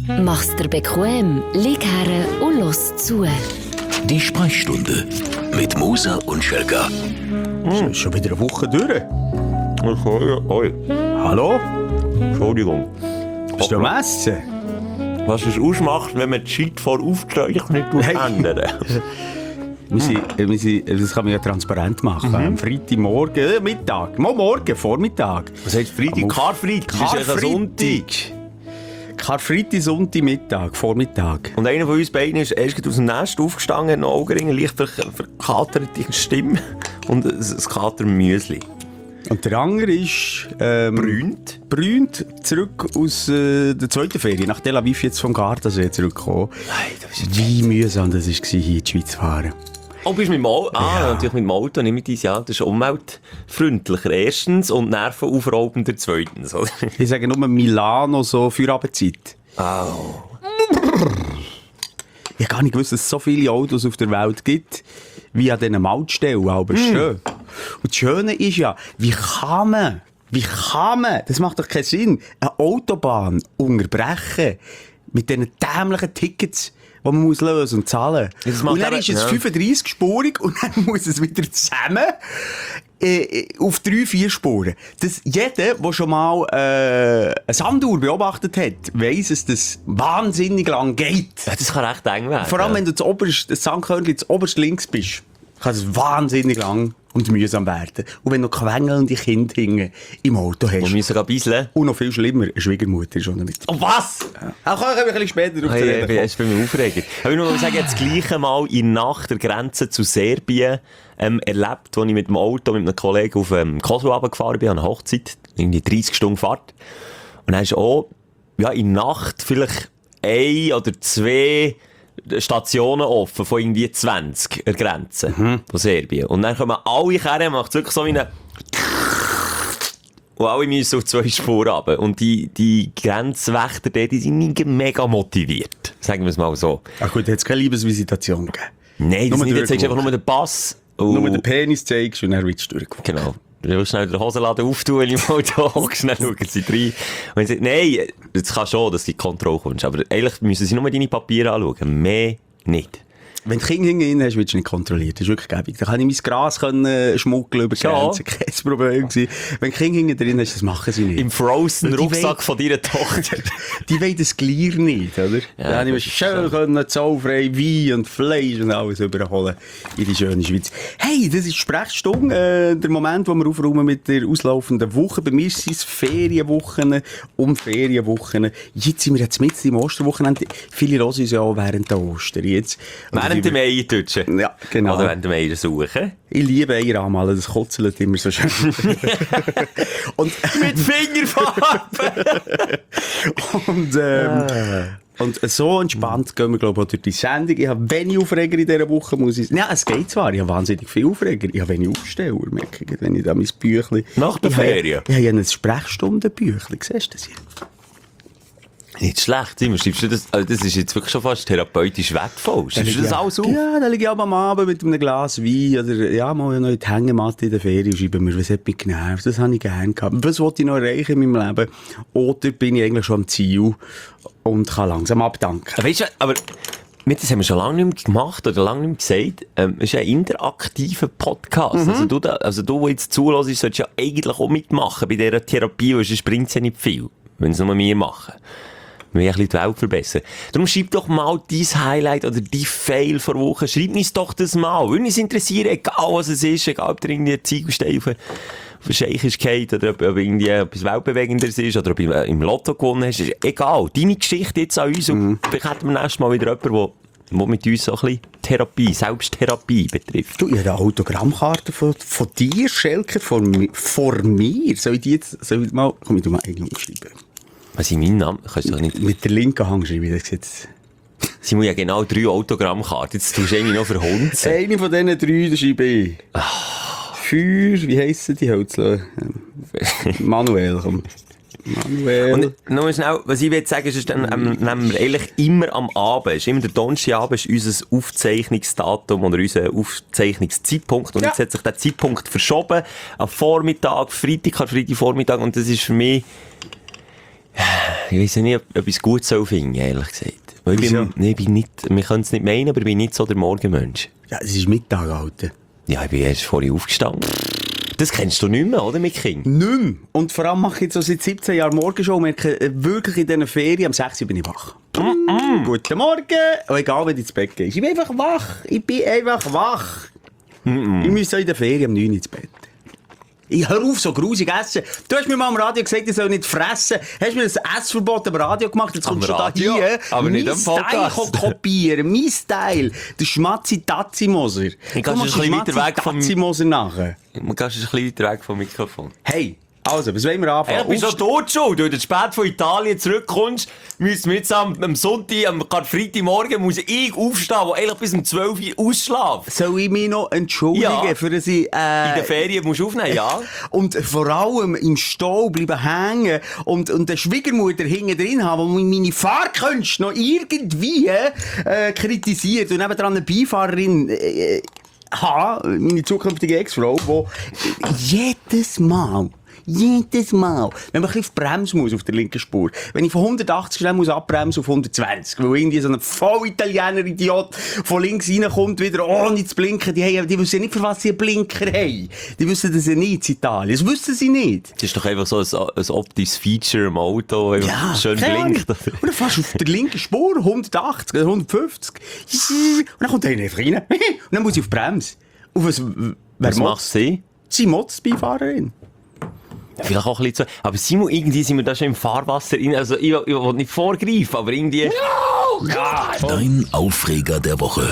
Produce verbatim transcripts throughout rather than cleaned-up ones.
Mach's dir bequem, lieg her und los zu. Die Sprechstunde mit Musa und Schelka. Hm, schon wieder eine Woche durch. Okay, oi. Hallo? Entschuldigung. Bist du am Essen? Was es ausmacht, wenn man die Zeit vor Aufstehen nicht Hey. ändern. Wir sind, äh, wir sind, das kann man ja transparent machen. Mhm. Am Freitagmorgen, äh, Mittag, mal morgen, Vormittag. Was heißt Freitag? Karfreitag. Das ist ja Sonntag. Karfreitag, Sonntag, Mittag, Vormittag. Und einer von uns beiden ist erst aus dem Nest aufgestanden, hat noch Augenringe, leicht ver- verkaterte Stimme und ein, ein Katermüsli. Und der andere ist... Ähm, Brünt. Brünt, zurück aus äh, der zweiten Ferie, nach Tel Aviv jetzt vom Gardasee zurückgekommen. Nein, das ist Wie mühsam das war, hier in die Schweiz zu fahren. Oh, bist du mit dem Auto? Ah, Ja. natürlich mit dem Auto, nicht mit deinem Jahr. Das ist umweltfreundlicher erstens und nervenaufraubender zweitens. Oder? Ich sage nur Milano, so für Abendzeit. Oh. Ich habe gar nicht gewusst, dass es so viele Autos auf der Welt gibt, wie an diesen Mautstellen, aber schön. Und das Schöne ist ja, wie kann man, wie kann man, das macht doch keinen Sinn, eine Autobahn unterbrechen mit diesen dämlichen Tickets, die man muss lösen und zahlen. Das macht Und dann aber- ist es ja. fünfunddreissig-spurig und dann muss es wieder zusammen äh, auf drei, vier Spuren. Das, jeder, der schon mal äh, eine Sanduhr beobachtet hat, weiss, dass das wahnsinnig lang geht. Ja, das kann recht eng werden. Vor allem, ja. wenn du das oberste, das Sandkörnchen das oberst links bist, kann es wahnsinnig lang und mühsam werden. Und wenn du quengelnde Kinder hinten im Auto hast. Wir müssen sogar bisseln. Und noch viel schlimmer, eine Schwiegermutter ist schon mit. Oh, was? Auch kann ich ein bisschen später auf Hey, den hey, Reden hey, das bin mir aufregend. Aber ich muss sagen, das gleiche Mal in Nacht der Grenze zu Serbien ähm, erlebt, als ich mit dem Auto mit einem Kollegen auf ähm, Kosovo runtergefahren bin, an einer Hochzeit. Irgendwie dreißig Stunden Fahrt. Und dann ist auch, ja, in Nacht vielleicht ein oder zwei Stationen offen von irgendwie zwanzig an der Grenze von Serbien. Und dann kommen alle her, macht es wirklich so wie eine... Und alle müssen auf zwei Spuren runter. Und die, die Grenzwächter dort, die sind nicht mega motiviert. Sagen wir es mal so. Ach gut, hat es keine Liebesvisitation gegeben. Nein, das Nur nicht. Jetzt zeigst du einfach durchgewunken. nur den Pass. Und Nur den Penis zeigst und dann wird es durchgewunken. Genau. Du willst schnell den Hosenladen auftun, wenn ich im Auto hocke, schnell schauen sie rein. Und sie sagt, nein, es kann schon, dass du in die Kontrolle kommst. Aber eigentlich müssen sie nur deine Papiere anschauen. Mehr nicht. Wenn du Kinder hinten hast, wirst du nicht kontrolliert. Das ist wirklich gäbig. Da kann ich mein Gras können schmuggeln über die Ja. Grenze. Kein Problem gewesen. Wenn du Kinder hinten drin hast, das machen sie nicht. Im frozen Die Rucksack wollen- von deiner Tochter. Die wollen das Glier nicht, oder? Ja, da habe ich mir das ist schön können, zollfrei Wein und Fleisch und alles überholen in die schöne Schweiz. Hey, das ist Sprechstunde, äh, der Moment, wo wir aufräumen mit der auslaufenden Woche. Bei mir sind es Ferienwochen und Ferienwochen. Jetzt sind wir jetzt mit im Osterwochenende. Viele hören uns ja auch während der Ostern jetzt. Und Während dem Eier tutschen. Ja, genau. Oder während dem Eier suchen. Ich liebe Eier anmalen, das kotzelt immer so schön. und, Mit Fingerfarbe! und, ähm, und so entspannt gehen wir, glaube ich, auch durch die Sendung. Ich habe wenig Aufreger in dieser Woche, muss ich sagen. Ja, es geht zwar, ich habe wahnsinnig viel Aufreger. Ich habe wenig Aufsteller, merke ich, wenn ich da mein Büchlein... Nach der Ich habe- Ferien? Ich habe ja ein Sprechstundenbüchlein, siehst du das hier? Nicht schlecht, Simon. Schreibst du das? Also das ist jetzt wirklich schon fast therapeutisch wertvoll. Schreibst du das ja, alles auf? Ja, dann liege ich auch am Abend mit einem Glas Wein oder ja, mal noch in die Hängematte in der Ferien und schreibe mir, was hat mich genervt, das habe ich gerne gehabt. Was wollte ich noch erreichen in meinem Leben? Oder bin ich eigentlich schon am Ziel und kann langsam abdanken? Weißt du, aber wir, das haben wir schon lange nicht mehr gemacht oder lange nicht mehr gesagt. Ähm, es ist ein interaktiver Podcast. Also du, da, also du, der jetzt zuhörst, solltest ja eigentlich auch mitmachen bei dieser Therapie, weil sonst bringt es ja nicht viel, wenn es nur wir machen. Wir wollen ein bisschen die Welt verbessern. Darum schreib doch mal dein Highlight oder dein Fail vor Woche. Schreib uns doch das mal. Würde uns interessieren, egal was es ist, egal ob dir irgendwie ein Ziegelstein auf, auf den Scheich ist gefallen oder ob, ob irgendwie etwas Weltbewegenderes ist oder ob du im Lotto gewonnen hast. Ist egal. Deine Geschichte jetzt an uns und vielleicht hätten wir nächstes Mal wieder jemanden, der der mit uns so ein bisschen Therapie, Selbsttherapie betrifft. Du, ich habe eine Autogrammkarte von, von dir, Schelker, von, mi- von mir. Soll ich die jetzt, soll ich mal, komm, ich tu mal eine umschreiben. Was ist mein Name? Kannst du doch nicht... Mit der linken Hand schreibe ich das jetzt. Sie muss ja genau drei Autogrammkarten. Jetzt tust du eine noch verhunzen. Eine von diesen drei, das schreibe ich. Für, wie heissen die Hölzler? Manuel, komm. Manuel. Und noch schnell, was ich will sagen, ist, dann ähm, nehmen wir eigentlich immer am Abend, ist immer der Donnerstagabend, ist unser Aufzeichnungsdatum oder unser Aufzeichnungszeitpunkt. Und Ja. jetzt hat sich der Zeitpunkt verschoben. Am Vormittag, Freitag, an Freitag Vormittag. Und das ist für mich, Ich weiss nicht, ob, ob ich es gut soll finden, ehrlich gesagt. Weil ich bin, nee, ich bin nicht, wir können es nicht meinen, aber ich bin nicht so der Morgenmensch. Ja, es ist Mittag, Alter. Ja, ich bin erst vorhin aufgestanden. Das kennst du nicht mehr, oder, mit Kind? Nicht mehr. Und vor allem mache ich jetzt so seit siebzehn Jahren Morgenshow und merke äh, wirklich in diesen Ferien, am sechs Uhr bin ich wach. Mm -mm. Guten Morgen. Und egal, wenn du ins Bett gehst. Ich bin einfach wach. Ich bin einfach wach. Mm -mm. Ich muss so in der Ferien um neun Uhr ins Bett. Ich hör auf, so grusig essen. Du hast mir mal am Radio gesagt, ich soll nicht fressen. Hast mir ein Essverbot am Radio gemacht, jetzt kommst du da hier. Aber nicht am Podcast. Mein Style kopieren, mein Style. Der Schmatzi-Tatzi-Moser. Ich kann schon ein bisschen weiter weg vom... Tatzi-Moser nachher. Man kann schon ein bisschen weiter weg vom Mikrofon. Hey, also, was wollen wir anfangen? Ich bin schon tot schon. Du, wenn du spät von Italien zurückkommst, müssen wir jetzt am, am Sonntag, am Freitagmorgen, muss ich aufstehen, wo eigentlich bis um zwölf Uhr ausschlafen. Soll ich mich noch entschuldigen, ja. für dass ich, äh, in der Ferien musst du aufnehmen, ja. Und vor allem im Stau bleiben hängen und, und der Schwiegermutter hinten drin haben, die meine Fahrkünste noch irgendwie, äh, kritisiert. Und nebendran eine Beifahrerin, äh, habe, meine zukünftige Ex-Frau, die jedes Mal, Jedes Mal. Wenn man ein bisschen auf die Bremse muss, auf der linken Spur. Wenn ich von hundertachtzig schnell muss abbremsen auf hundertzwanzig. Weil irgendwie so ein Voll-Italiener-Idiot von links reinkommt, wieder ohne zu blinken. Die, haben, die wissen nicht, für was sie einen Blinker haben. Die wissen das ja nicht in Italien. Das wissen sie nicht. Das ist doch einfach so ein, ein optisches Feature im Auto, wenn ja, man schön blinkt. Oder? Und dann fährst du auf der linken Spur, hundertachtzig oder hundertfünfzig. Und dann kommt einer einfach rein. Und dann muss ich auf die Bremse. Und was, was macht sie? Sie motzt die Beifahrerin. Ja, vielleicht auch ein bisschen zu. Aber Simon, irgendwie sind wir da schon im Fahrwasser rein. Also, ich, ich will nicht vorgreifen, aber irgendwie... No, God. Dein Aufreger der Woche.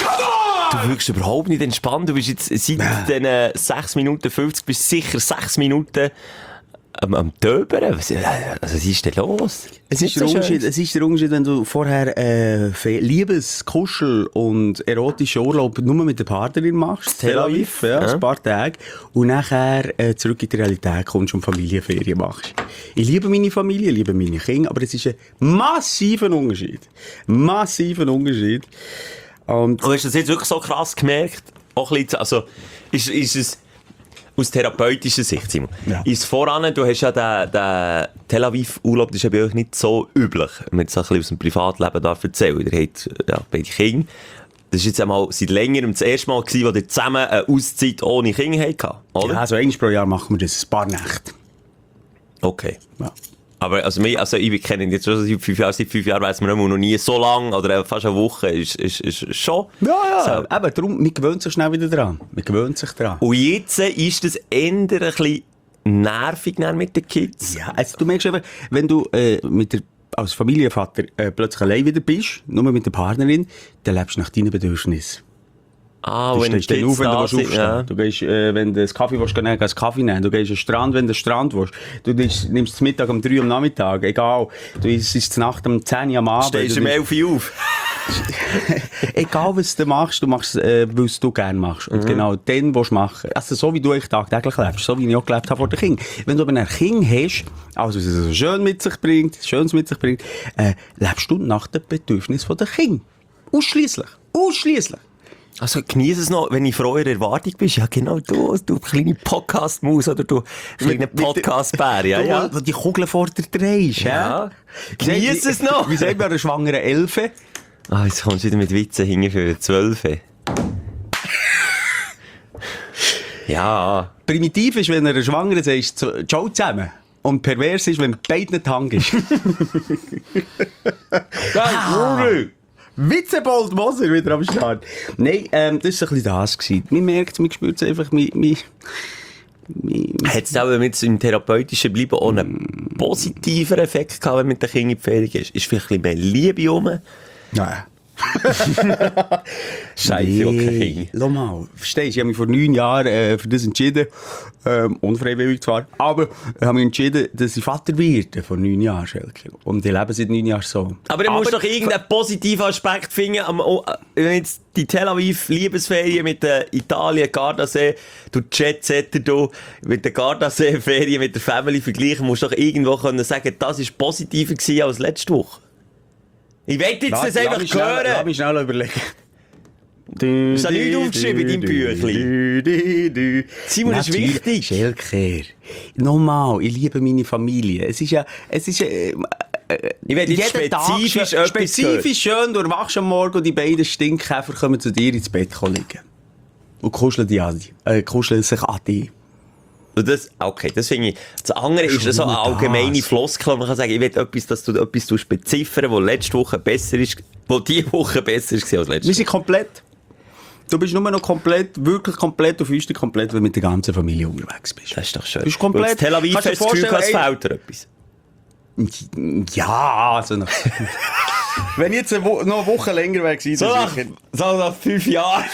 Du wirkst überhaupt nicht entspannt. Du bist jetzt seit den äh, sechs Minuten fünfzig, bist sicher sechs Minuten am, am Töbern. Was, also, was ist denn los? Es ist, der Unterschied, es ist der Unterschied, wenn du vorher äh, Liebes-, Kuschel- und erotischen Urlaub nur mit der Partnerin machst, Tel Aviv, ja, ja. ein paar Tage, und nachher äh, zurück in die Realität kommst und Familienferien machst. Ich liebe meine Familie, ich liebe meine Kinder, aber es ist ein massiver Unterschied. Massiver Unterschied. Und, und hast du das jetzt wirklich so krass gemerkt? Auch ein bisschen, also, ist, ist es... Aus therapeutischer Sicht, Simon. Ja. Ist voran, du hast ja den, den Tel Aviv-Urlaub, das ist ja bei euch nicht so üblich, wenn man jetzt ein bisschen aus dem Privatleben darf erzählen. Ihr habt ja beide Kinder. Das war jetzt einmal seit längerem das erste Mal gewesen, wo ihr zusammen eine Auszeit ohne Kinder hattet, oder? Ja, also einmal pro Jahr machen wir das, ein paar Nächte. Okay. Ja. Aber also, wir, also ich kenne ihn jetzt schon seit fünf Jahren, seit fünf Jahren weiss man noch nie so lang oder fast eine Woche, ist, ist, ist schon. Ja, ja, so. Eben, darum, man gewöhnt sich schnell wieder dran. Man gewöhnt sich dran. Und jetzt ist das eher ein bisschen nervig mit den Kids. Ja, also du merkst einfach, wenn du äh, mit der, als Familienvater äh, plötzlich allein wieder bist, nur mit der Partnerin, dann lebst du nach deinen Bedürfnissen. Ah, du wenn stehst dann auf, wenn du aufstehen. Ja. Du gehst, äh, wenn du einen Kaffee willst, nehmen, gehst Kaffee nehmen. Du gehst an den Strand, wenn du den Strand willst. Du nimmst, nimmst den Mittag um drei Uhr am Nachmittag, egal. Du isst es Nacht um zehn Uhr am Abend. Stehst du um elf Uhr auf. Egal was du machst, du machst es, äh, weil du gerne machst. Und mhm. genau den willst du machen. Also so wie du eigentlich tagtäglich lebst, so wie ich auch gelebt habe vor den Kindern. Wenn du aber ein Kind hast, also was es so schön mit sich bringt, Schönes mit sich bringt, äh, lebst du nach den Bedürfnissen der Kinder. Ausschliesslich. Ausschliesslich. Also genieße es noch, wenn ich vor eurer Erwartung bist. Ja, genau, du, du kleine Podcast-Maus oder du kleine Podcast-Bär. Ja, ja. Du, die Kugel vor dir drehst. Ja. Ja. Genieße es noch. Wie sagt man einer schwangeren Elfe? Ah, jetzt kommst du wieder mit Witzen hinten für eine Zwölfe. Ja. Primitiv ist, wenn einer Schwangeren sagst, ciao zusammen. Und pervers ist, wenn beide nicht Hang ist. ah. Witzebold Moser wieder am Start. Nein, ähm, das war ein bisschen das gewesen. Man merkt, man spürt es einfach, man, man, man hat es auch, wenn wir jetzt im Therapeutischen bleiben, auch einen positiven Effekt gehabt, wenn man mit den Kindern in die Ferien ist? Ist vielleicht ein bisschen mehr Liebe rum? Nein. Scheiße, nee, okay. Schau mal, verstehst du, ich habe mich vor neun Jahren äh, für das entschieden, ähm, unfreiwillig zwar, aber ich habe mich entschieden, dass ich Vater werde, vor neun Jahren, Schelke. Und ich lebe seit neun Jahren so. Aber du musst doch irgendeinen positiven Aspekt finden, am, wenn jetzt die Tel Aviv Liebesferien mit der Italien Gardasee, du Jetsetter, du mit der Gardasee Ferien mit der Family vergleichen, musst du doch irgendwo können sagen, das war positiver gewesen als letzte Woche. Ich will jetzt lass, das einfach lass hören. Lass mich schnell überlegen. Du, Hast du da nichts aufgeschrieben in deinem Büchlein? Simon, das ist Natürlich, wichtig. Schelker. Nochmal, ich liebe meine Familie. Es ist ja, es ist, äh, Ich werde jetzt jeden Tag spezifisch schön- etwas spezifisch schön, du wachst am Morgen und die beiden Stinkkäfer kommen zu dir ins Bett liegen. Und kuscheln, die an, äh, kuscheln sich an dich. Und das, okay, das finde ich. Das andere ist Schon so eine nur allgemeine das. Floskel. Man kann sagen, ich will etwas, dass du etwas tust beziffern, was letzte Woche besser ist, wo diese Woche besser ist als letzte Wir sind komplett. Du bist nur noch komplett, wirklich komplett auf uns, komplett, wenn du mit der ganzen Familie unterwegs bist. Das ist doch schön. Du bist komplett. Und in Tel Aviv Kannst du hast dir du das Gefühl, es vorstellen, fehlt dir etwas. Ja, also noch. Wenn ich jetzt eine Wo- noch eine Woche länger wäre gewesen, So dann nach, sicher. so nach fünf Jahren.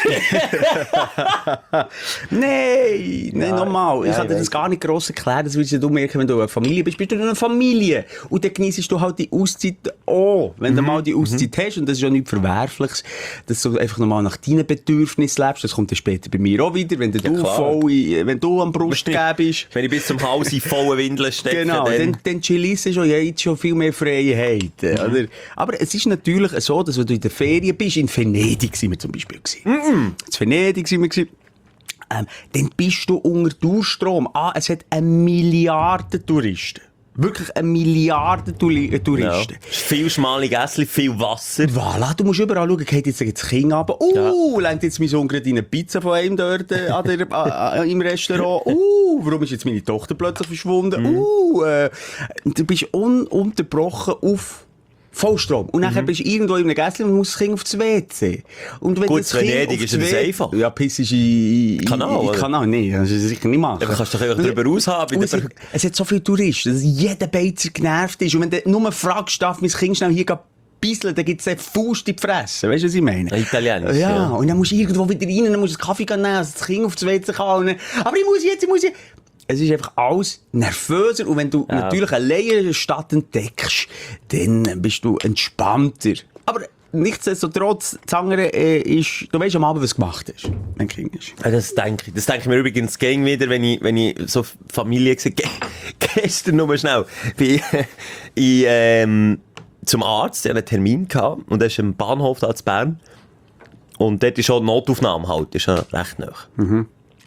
Nein, nein, nochmal. Ich ja, kann ich dir das weiss. gar nicht gross erklären. Das würdest du merken, wenn du eine Familie bist. Bist du eine Familie. Und dann genießt du halt die Auszeit auch. Wenn du mal die Auszeit hast, und das ist ja nichts Verwerfliches, dass du einfach nochmal nach deinen Bedürfnissen lebst. Das kommt dann später bei mir auch wieder, wenn du, klar. voll, in- wenn du am Brustgeben bist. Wenn ich bis zum Hals in vollen Windeln stecke, Genau, dann, dann... dann chillst du schon jetzt schon viel mehr Freiheiten. Oder? Aber es ist natürlich so, dass wenn du in der Ferien bist, in Venedig sind wir zum Beispiel gewesen. In Venedig sind wir gewesen. Ähm, dann bist du unter Durchstrom. Ah, es hat eine Milliarde Touristen. Wirklich eine Milliarde Tuli- äh, Ja. Touristen. Viel schmale Gässchen, viel Wasser. Voilà, du musst überall schauen, geht jetzt das Kind runter. Uh, lenkt jetzt mein Sohn gerade in eine Pizza von einem dort äh, an der, äh, äh, im Restaurant. Uh, warum ist jetzt meine Tochter plötzlich verschwunden? Uh, äh, du bist ununterbrochen auf Vollstrom. Und nachher bist du irgendwo in einem Gässchen und musst das Kind aufs W C. Und wenn Gut, das Kind Venedig aufs ist das W C einfach. Ja, pissest in, in, Kanal, in oder? Kanal. Nein, das ist sicher nicht machen. Dann kannst du doch einfach drüber aushaben. Und es, hat, es hat so viele Touristen, dass jeder Beizer genervt ist. Und wenn du nur fragst, darf mein Kind schnell hier bisseln, dann gibt es eine Faust in die Fresse. Weißt du, was ich meine? Italienisch, Ja, ja. und dann musst du irgendwo wieder rein, dann musst du einen Kaffee nehmen, dass das Kind auf das W C kann. Und dann, aber ich muss jetzt, ich muss jetzt. Es ist einfach alles nervöser. Und wenn du Ja. natürlich alleine eine Stadt entdeckst, dann bist du entspannter. Aber nichtsdestotrotz, das andere äh, ist, du weißt am Abend, was du gemacht hast, wenn du Kind ist. Ja, das denke ich. Das denke ich mir übrigens gegen wieder, wenn ich, wenn ich so Familie gesehen Ge gestern nur schnell bin ich, ähm, zum Arzt, ich hatte einen Termin gehabt, und das ist am Bahnhof da in Bern. Und dort ist schon die Notaufnahme halt, das ist ja recht nah. Mhm.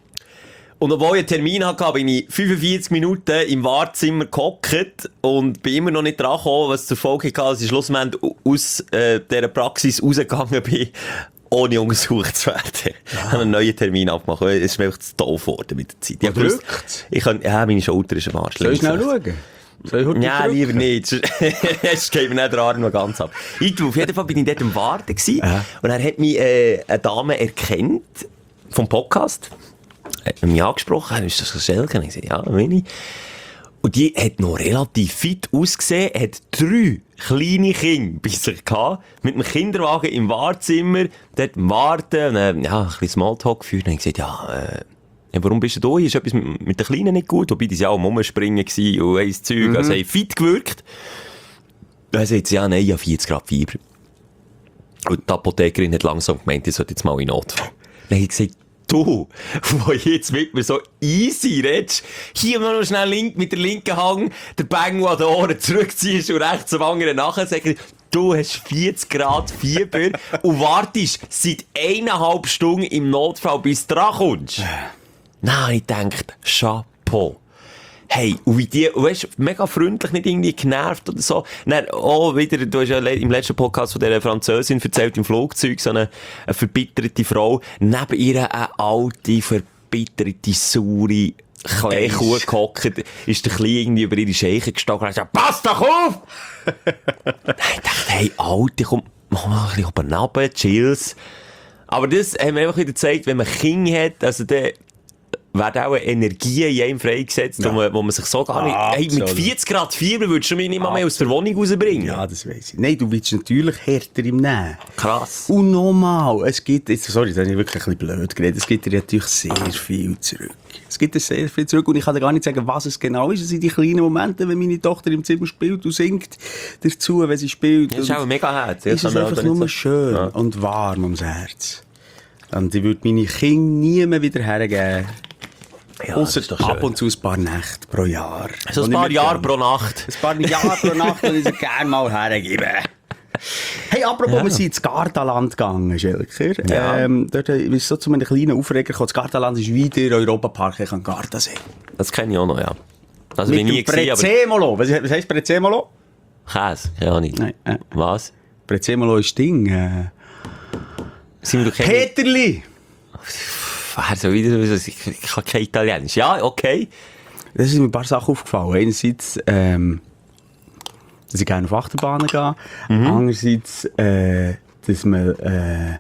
Und obwohl ich einen Termin hatte, bin ich fünfundvierzig Minuten im Wartezimmer gehockt und bin immer noch nicht dran gekommen, was zur Folge hatte, dass ich schlussendlich aus äh, dieser Praxis rausgegangen bin, ohne untersucht zu werden. Ich habe einen neuen Termin abgemacht, weil es ist mir einfach zu doof geworden mit der Zeit. Ich habe gewusst, drückt's? ich kann, ja, meine Schulter ist am Arsch. Soll ich schnell schauen? Soll ich heute Ja, drücken? lieber nicht. Sonst geht mir nicht der Arm noch ganz ab. Ich, auf jeden Fall bin ich dort am Warten gewesen. Ja. Und er hat mich äh, eine Dame erkannt vom Podcast. Hat mich angesprochen. Ist das Schelke? Ich gesagt, ja, bin ich. Und die hat noch relativ fit ausgesehen, hat drei kleine Kinder bei sich gehabt, mit einem Kinderwagen im Wartezimmer, dort am Warten, und, äh, ja, ein bisschen Smalltalk geführt. Und ich gesagt, ja, äh, ja, warum bist du da? Ist etwas mit, mit den Kleinen nicht gut? Wobei die waren ja auch am Rumspringen gewesen und ein Zeug, Mhm. also haben fit gewirkt. Dann sagt sie, ja, nein, ich habe vierzig Grad Fieber. Und die Apothekerin hat langsam gemeint, ich sollte jetzt mal in Notfall. Dann habe ich gesagt, du, wo jetzt mit mir so easy redest, hier mal noch schnell link, mit der linken Hand den Bengel an den Ohren zurückziehst und rechts am anderen nachher sagst, du hast vierzig Grad Fieber und wartest seit eineinhalb Stunden im Notfall, bis du dran kommst. Nein, ich dachte, Chapeau. Hey, und wie die, weißt, mega freundlich, nicht irgendwie genervt oder so. Dann, oh, wieder, du hast ja le- im letzten Podcast von dieser Französin erzählt, im Flugzeug, so eine, eine verbitterte Frau. Neben ihr eine alte, verbitterte, saure Kleinkuh gehockt, ist der Kleine irgendwie über ihre Scheiche gestanden und hat gesagt, pass doch auf! Nein, ich dachte, hey, Alte, komm, mach mal ein bisschen oben runter, chills. Aber das haben wir einfach wieder gezeigt, wenn man Kinder hat, also der, werden auch Energien in einem freigesetzt, Ja. wo, man, wo man sich so gar nicht... Hey, mit Absolut. vierzig Grad Fieber würdest du mich nicht mal mehr aus der Wohnung rausbringen. Ja, das weiss ich. Nein, du willst natürlich härter im Nehmen. Krass. Und nochmal, es gibt, jetzt, sorry, da habe ich wirklich ein bisschen blöd geredet, es gibt dir natürlich sehr viel zurück. Es gibt dir sehr viel zurück und ich kann dir gar nicht sagen, was es genau ist. Es sind die kleinen Momente, wenn meine Tochter im Zimmer spielt und singt dazu, wenn sie spielt. Das ist Und auch ein mega Herz. ist es einfach nur schön Ja. und warm ums Herz. Und ich würde meine Kinder nie mehr wieder hergeben. Ja, Ausser das ist doch schön. ab und zu ein paar Nächte pro Jahr. So Und ein ich paar mir Jahre gönne. pro Nacht. Ein paar Jahre pro Nacht, die ich sie gerne mal hergebe. Hey, apropos, Ja. wir sind ins Gardaland gegangen, Schelker. Ja. Ähm, dort ist es so zu einem kleinen Aufreger gekommen. Das Gardaland ist wie der Europapark am Gardasee. Das kenne ich auch noch, ja. Also, Mit bin ich nie dem gesehen, aber Prezzemolo. Was, was heisst Prezzemolo? Käse, keine Ahnung. Nein, äh. Was? Prezzemolo ist Ding. Äh. Sind wir doch keine... Peterli! Wer so wieder, ich, ich kann kein Italienisch. Ja, okay. Da sind mir ein paar Sachen aufgefallen. Einerseits, ähm, dass ich gerne auf Achterbahnen gehe. Mhm. Andererseits, äh, dass man, äh,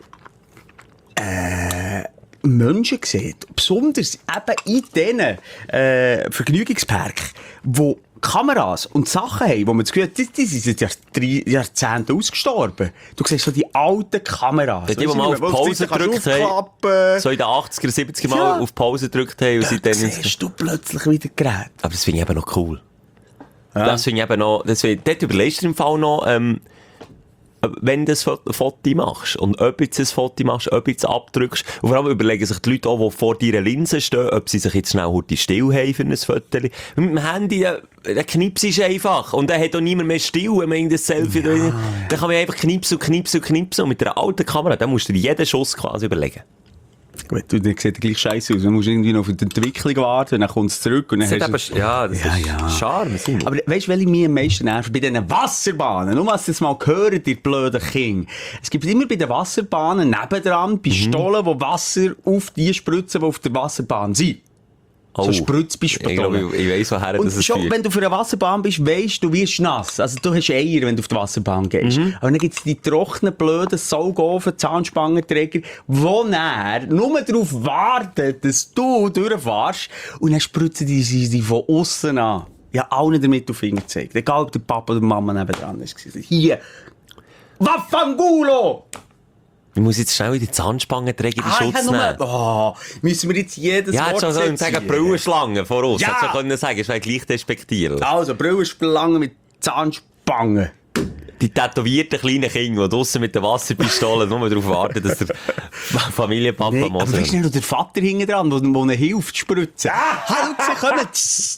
äh, Menschen sieht. Besonders eben in diesen, äh, Vergnügungsparken, wo Kameras und Sachen haben, wo man das Gefühl hat, die, die sind seit Jahr, Jahrzehnten ausgestorben. Du siehst so die alten Kameras. Die, die Weisst du, mal auf wo du Pause die kannst gedrückt haben, aufklappen. so in den achtziger, siebziger Mal Ja. auf Pause gedrückt haben und Da seitdem... siehst du plötzlich wieder Gerät. Aber das finde ich eben noch cool. Das finde ich eben noch... Das find, dort überlegst du im Fall noch, ähm, wenn du ein Foto machst und ob du jetzt ein Foto machst, ob du jetzt abdrückst. Und vor allem überlegen sich die Leute auch, die vor deiner Linse stehen, ob sie sich jetzt schnell heute still haben für ein Foto. Mit dem Handy, der, der Knips ist einfach. Und dann hat auch niemand mehr still, wenn man das Selfie... Ja, ja. Dann kann man einfach knipsen und knipsen und knipsen. Und mit einer alten Kamera, dann musst du dir jeden Schuss quasi überlegen. Gut, du, dann sieht er gleich scheiße aus. Du musst irgendwie noch auf die Entwicklung warten, dann kommt es zurück. Und dann Das hast du... eben, ja, das Ja, ist ja. Charme. Sinn. Aber weißt du, welche mich am meisten nerven? Bei diesen Wasserbahnen. Nur, dass ihr das mal gehört, ihr blöden Kinder. Es gibt immer bei den Wasserbahnen nebendran Pistolen, die Wasser auf die spritzen, die auf der Wasserbahn sind. So Ich glaube, Spritzpistolen. ich, ich weiss, woher das Und es schon, führt. wenn du für eine Wasserbahn bist, weisst du, wirst nass. Also, du hast Eier, wenn du auf die Wasserbahn gehst. Mhm. Aber dann gibt's die trockenen, blöden Saugofen, Zahnspangenträger, die näher nur darauf warten, dass du durchfährst. Und dann spritzen die sie von aussen an. Ja, allen damit auf den Finger gezeigt. Egal, ob der Papa oder die Mama nebendran ist. Hier. Waffangulo! Ich muss jetzt schnell in die Zahnspangen-Träger in Ah, Schutz ich nehmen. hab nur, oh, müssen wir jetzt jedes Ja, Wort hättest du schon setzen? sagen, Brillenschlange voraus. Ja. Hättest du können sagen, das wäre gleich despektierlich. Also, Brillenschlangen mit Zahnspangen. Die tätowierten kleinen Kinder, die draussen mit der Wasserpistole nur darauf warten, dass der Familienpapa Nee, muss. aber weißt du noch der Vater hinten dran, der ihnen hilft zu spritzen? Ah, halt sie, kommen!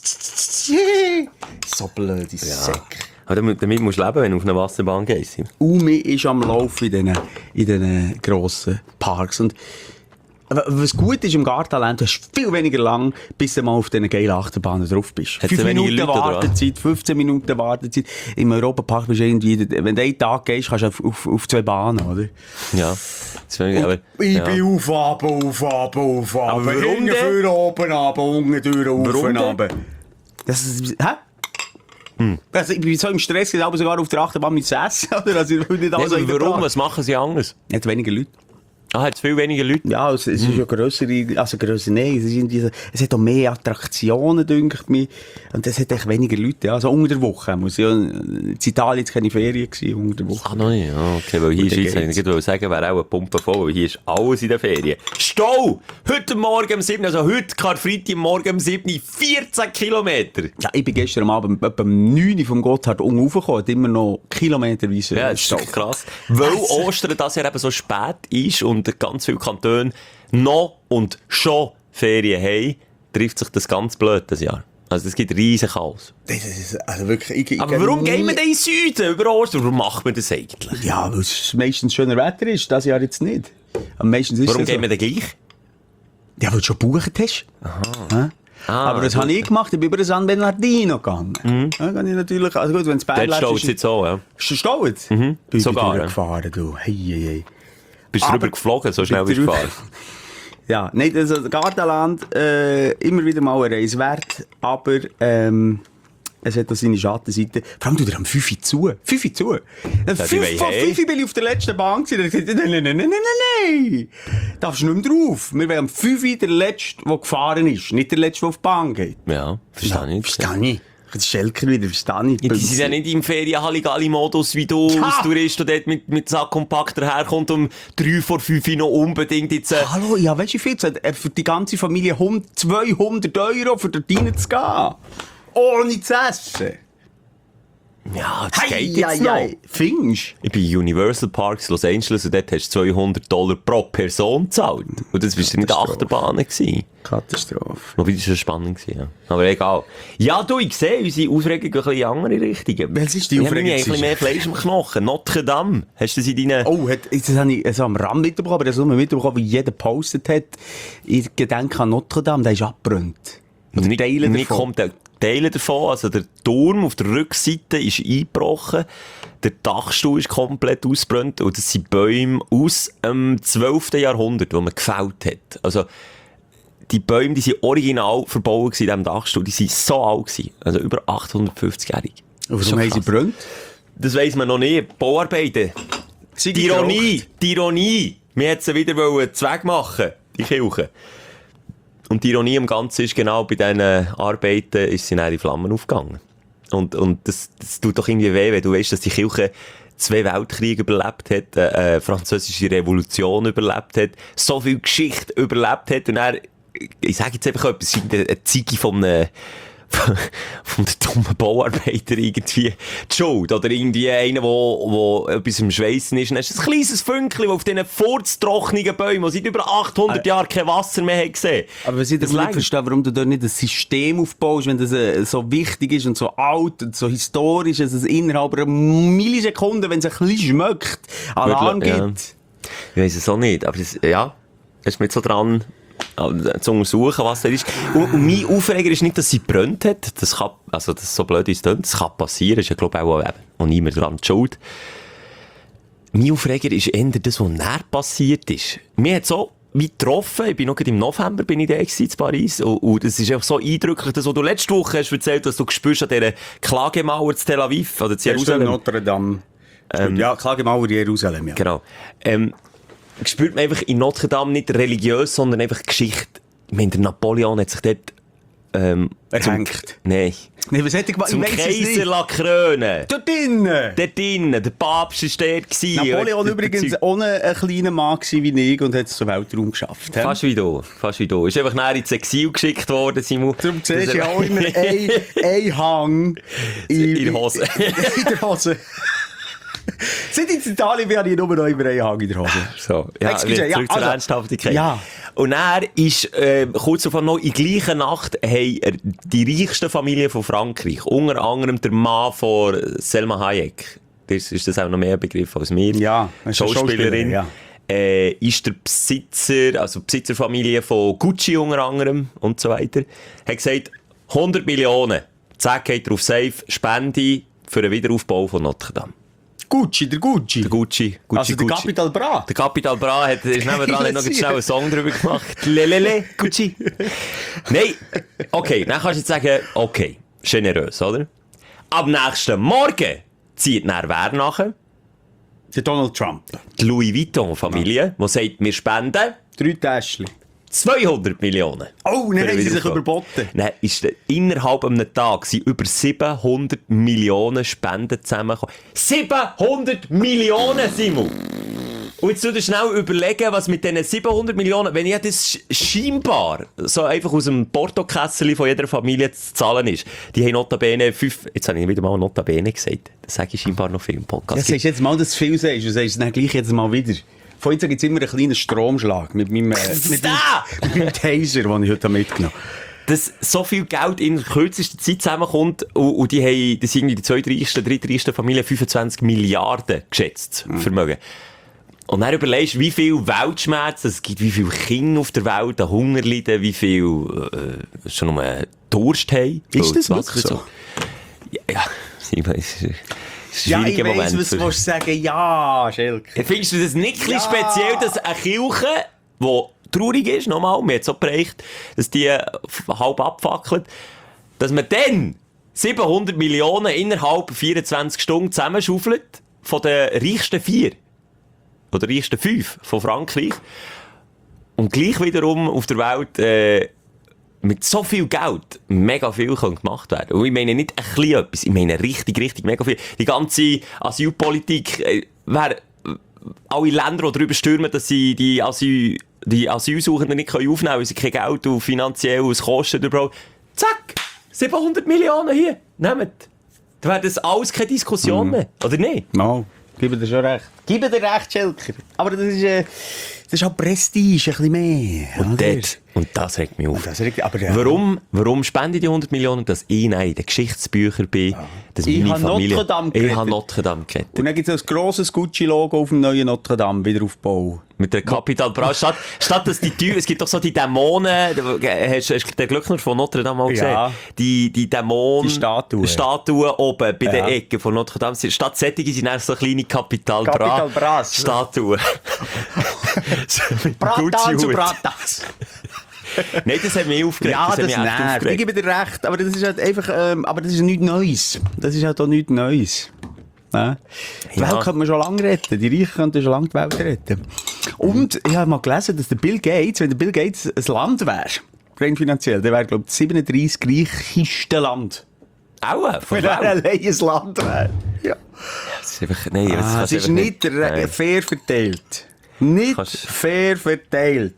So blöde Säcke. Aber damit, damit musst du leben, wenn du auf eine Wasserbahn gehst. Umi ist am Laufen in diesen, in diesen grossen Parks. Und aber was gut ist im Gardaland, du hast viel weniger lang, bis du mal auf diesen geilen Achterbahnen drauf bist. Hat's Fünf weniger Minuten Leute, oder was? Wartezeit, fünfzehn Minuten Wartezeit. Im Europapark bist du irgendwie, wenn du einen Tag gehst, kannst du auf, auf, auf zwei Bahnen, oder? Ja. Das finde ich, aber, Ich ja. bin auf, ab, auf, ab, auf, ab. Aber warum Hinten denn? für oben, ab, unten durch, auf, Warum ab. Das ist, hä? Hm. Also, ich bin so im Stress, ich habe sogar auf der Achterbahn mit Essen, oder? Also, ich will nicht Nee, alles aber in der warum? Plan. Was machen sie anders? Hat weniger Leute. Ah, hat es viel weniger Leute? Ja, es, es ist ja grössere, also grösser, nein, es ist irgendwie, so- es hat auch mehr Attraktionen, dünkt mir. Und es hat echt weniger Leute, ja. Also unter der Woche muss ja, in Italien jetzt keine Ferien gewesen, unter der Woche. Ah, noch nicht. Ah, okay, weil hier in Gut, der Schweiz, dann ich wollte sagen, wäre auch eine Pumpe voll, weil hier ist alles in den Ferien. Stau! Heute Morgen um sieben, also heute Karfreitag Morgen um sieben, vierzehn Kilometer. Ja, ich bin gestern am Abend etwa um neun Uhr vom Gotthard unten raufgekommen, hat immer noch kilometerweise Ja, das Stau. ist krass. Weil Ostern das Jahr eben so spät ist und ganz viele Kantone noch und schon Ferien haben, trifft sich das ganz blöd das Jahr. Also es gibt riesen Chaos. Das ist, also wirklich, ich, ich Aber warum gehen wir denn in den Süden über Ostern? Warum macht man das eigentlich? Ja, weil es meistens schöner Wetter ist, das Jahr jetzt nicht. Am meisten ist Warum es gehen so. wir denn gleich? Ja, weil du schon gebucht hast. Aha. Ah, Aber das gut. habe ich gemacht, ich bin über San Bernardino gegangen. Mhm. Ja, kann ich natürlich, also gut, wenn es Dort Bergland steht ist... es jetzt so, ja. Ist es staut? Mhm. Bin Sogar, ich ja. gefahren, du. Hey, hey, hey. Bist du Aber- drüber geflogen, so schnell bist du Drüber- gefahren? Ja, nein, also Gardaland, äh, immer wieder mal eine Reise wert, aber ähm, es hat auch seine Schattenseite. Vor allem tut er am fünf Uhr zu. fünf Uhr zu. die fünf wollen von hey. fünf Uhr bin ich auf der letzten Bahn gewesen. Da hab ich gesagt, nein, nein, nein, nein, nein, nein. Darfst du nicht mehr drauf. Wir wollen am fünf Uhr der Letzte, der gefahren ist, nicht der Letzte, der auf die Bahn geht. Ja, verstehe ich. Verstehe ich. Das Schelker wieder, verstehe ich. Ja, die sind ja nicht im Ferien-Halligalli-Modus wie du Ja. als Tourist, der dort mit, mit Sack und Pack daherkommt um drei vor fünf noch unbedingt jetzt... Äh, Hallo, ja, weißt du, wie viel zahlt er für die ganze Familie hund- zweihundert Euro für dort rein zu gehen? Ohne zu essen. Ja, das Hei, geht jetzt hei, noch. hei. Findest Ich bin in Universal Parks Los Angeles und dort hast du zweihundert Dollar pro Person gezahlt. Und das war nicht eine Achterbahn gewesen. Katastrophe. Wobei, das war spannend gewesen, ja. Aber egal. Ja, du, ich sehe, unsere Aufregung geht ein bisschen in andere Richtungen. Was ist die Wir Aufregung? haben ein bisschen mehr Fleisch im Knochen. Notre Dame. Hast du das in deinen... Oh, hat, das habe ich also am Rand mitbekommen, aber das habe ich mitbekommen, wie jeder gepostet hat. Ich gedenke an Notre Dame, der ist abgebrannt. Und nicht, Teile nicht davon. kommt der Teile davon. Also der Turm auf der Rückseite ist eingebrochen. Der Dachstuhl ist komplett ausgebrannt. Und das sind Bäume aus dem zwölften Jahrhundert, die man gefällt hat. Also, die Bäume, die sind original verbaut in diesem Dachstuhl. Die sind so alt gewesen. Also über achthundertfünfzigjährig. Und warum haben sie gebrannt? Das weiss man noch nicht. Bauarbeiten. Sie Die Ironie, die Ironie. Wir hätten sie wieder wollen Zweck machen, die Kirche. Und die Ironie im Ganzen ist genau, bei diesen Arbeiten ist sie in die Flammen aufgegangen. Und, und das, das tut doch irgendwie weh, wenn du weißt, dass die Kirche zwei Weltkriege überlebt hat, eine äh, französische Revolution überlebt hat, so viel Geschichte überlebt hat und er, ich sage jetzt einfach etwas, eine Ziege von einem, von der dummen Bauarbeiter irgendwie die Schuld. Oder irgendwie einer, wo, wo etwas im Schweissen ist. Und dann ist ein kleines Fünkchen, das auf diesen furztrocknigen Bäumen, die seit über achthundert Jahren kein Wasser mehr haben gesehen. Aber was ich das nicht verstehe, warum du dort nicht ein System aufbaust, wenn das äh, so wichtig ist und so alt und so historisch, dass es innerhalb einer Millisekunde, wenn es ein bisschen schmeckt, Alarm Ja. gibt. Ich weiss es auch nicht, aber das, ja, es ist mir so dran, zu untersuchen, was da ist. Und, und mein Aufreger ist nicht, dass sie gebrannt hat. Das kann, also, das so blöd ist, das kann passieren. Das ist ja, glaube ich, auch, auch niemand daran schuld. Mein Aufreger ist eher das, was näher passiert ist. Mir hat so wie getroffen, ich bin noch im November bin ich da in Paris, und, und es ist einfach so eindrücklich, das, was du letzte Woche hast erzählt, dass du gespürst an dieser Klagemauer zu Tel Aviv, oder zu Jerusalem. Notre Dame. Ähm, ja, Klagemauer Jerusalem, ja. Genau. Ähm, spürt man einfach in Notre Dame nicht religiös, sondern einfach Geschichte. Ich meine, der Napoleon hat sich dort, ähm, Erhängt. Nein. Nee, was hätte ich gemacht? Zum Ich weiss es Kaiser nicht. la krönen. Dort drinnen! Dort drinnen. Der Papst war dort. gewesen. Napoleon Der- übrigens der- ohne ein kleiner Mann gewesen wie ich und hat es zum Weltraum geschafft. he? Fast wie du. Fast wie du. Ist einfach nachher ins Exil geschickt worden, Simon. Darum siehst du ja auch immer ein, ein Hang In der Hose. in der Hose. Seit ich in Italien bin, habe ich nur noch immer einen Hang in der Hose. So, ja, Excuse, wieder ja, zurück zur also- Ernsthaftigkeit. Ja. Und er ist, äh, kurz davon noch, in gleicher Nacht haben er die reichste Familie von Frankreich, unter anderem der Mann von Selma Hayek, das ist das auch noch mehr ein Begriff als mir, Ja, das ist eine Schauspielerin, Schauspielerin, ja. äh, ist der Besitzer, also Besitzerfamilie von Gucci unter anderem und so weiter, hat gesagt, hundert Millionen, zack, geht er auf Safe, Spende für den Wiederaufbau von Notre Dame. Gucci, der Gucci. Der Gucci, Gucci, also der Gucci. Capital Bra. Der Capital Bra hat, ist nebenan, hat noch schnell einen Song drüber gemacht. Lelele, Gucci. Nein, okay, dann kannst du jetzt sagen, okay, generös, oder? Ab nächsten Morgen zieht dann wer nachher? Der Donald Trump. Die Louis Vuitton-Familie, die sagt, wir spenden Drei Täschchen. zweihundert Millionen. Oh, dann Für haben sie den sich Wiederaufbau. überboten. Dann ist der- innerhalb einem Tag sind über siebenhundert Millionen Spenden zusammengekommen. siebenhundert Millionen, Simon! Und jetzt tu dir schnell überlegen, was mit diesen siebenhundert Millionen, wenn ja das sch- scheinbar so einfach aus dem Portokessel von jeder Familie zu zahlen ist. Die haben notabene fünf, jetzt habe ich wieder mal notabene gesagt. Das sage ich scheinbar noch viel im Ja, Podcast. sagst du jetzt mal, dass du viel sagst, du sagst es dann gleich jetzt mal wieder. Von jetzt gibt es immer einen kleinen Stromschlag mit meinem, äh, mit meinem, Da! mit meinem Taser, den ich heute mitgenommen habe. Dass so viel Geld in kürzester Zeit zusammenkommt und, und die haben, das sind irgendwie die zweitreichste, drittreichste Familie fünfundzwanzig Milliarden geschätzt, Mhm. Vermögen. Und dann überlegst du, wie viel Weltschmerz es gibt, wie viele Kinder auf der Welt an Hunger leiden, wie viel äh, schon nur Durst haben. Ist das Weil wirklich Wasser so? Ja, ja, ich weiß, es ist ein Ja, ich schwieriger weiss, Moment. was du für- willst sagen. Ja, Schelke. Findest du das nicht ein bisschen Ja. speziell, dass eine Kirche, die traurig ist, nochmal, mir hat so geprägt, dass die f- halb abfackelt, dass man dann siebenhundert Millionen innerhalb vierundzwanzig Stunden zusammenschaufelt von den reichsten vier oder reichsten fünf von Frankreich und gleich wiederum auf der Welt äh, mit so viel Geld mega viel kann gemacht werden. Und ich meine nicht ein bisschen etwas, ich meine richtig, richtig mega viel. Die ganze Asylpolitik, äh, wäre alle Länder, die darüber stürmen, dass sie die, Asyl, die Asylsuchenden nicht aufnehmen können, weil sie kein Geld und finanziell es kostet überhaupt. Zack! siebenhundert Millionen hier! Nehmt! dann wäre das alles keine Diskussion Mhm. mehr. Oder nicht? No, gebe dir schon recht. Gebe dir recht, Schelker. Aber das ist, äh, das ist halt Prestige, ein bisschen mehr. Und, oder? dort, und das regt mich auf. Das regt- aber ja. Warum, warum spende ich die hundert Millionen, dass ich nein, in den Geschichtsbüchern bin, dass Ich meine habe Familie... Notre Dame ich gerettet. habe Notre Dame gerettet. Und dann gibt es ein grosses Gucci-Logo auf dem neuen Notre Dame, Wiederaufbau. Mit der Capital Bra. Statt, statt dass die Tür, es gibt doch so die Dämonen, hast, hast du den Glöckner von Notre Dame auch gesehen? Ja. Die, die Dämonen, Die Statuen. Statuen oben bei Ja. den Ecken von Notre Dame. Statt sättige sind dann so kleine Capital Bra. Capital Bras. Statuen. Mit Bratan zu Gucci-Hut. Bratas. Nein, das hat mich aufgeregt. Ja, das das, hat mich echt nervt. Ich aufgeregt. gebe dir recht, aber das ist halt einfach, ähm, aber das ist nichts Neues. Das ist halt auch nichts Neues. Ja. Die Ja. Welt könnte man schon lange retten. Die Reichen könnten schon lange die Welt retten. Und ich habe mal gelesen, dass der Bill Gates, wenn der Bill Gates ein Land wäre, rein finanziell, der wäre, glaube ich, das siebenunddreißig reichste Land. Auch, von Wenn er Welt. allein ein Land wäre. Ja. Das ist einfach, nein, das Ah, kannst es ist einfach nicht der- Nein. fair verteilt. Nicht Kannst- fair verteilt.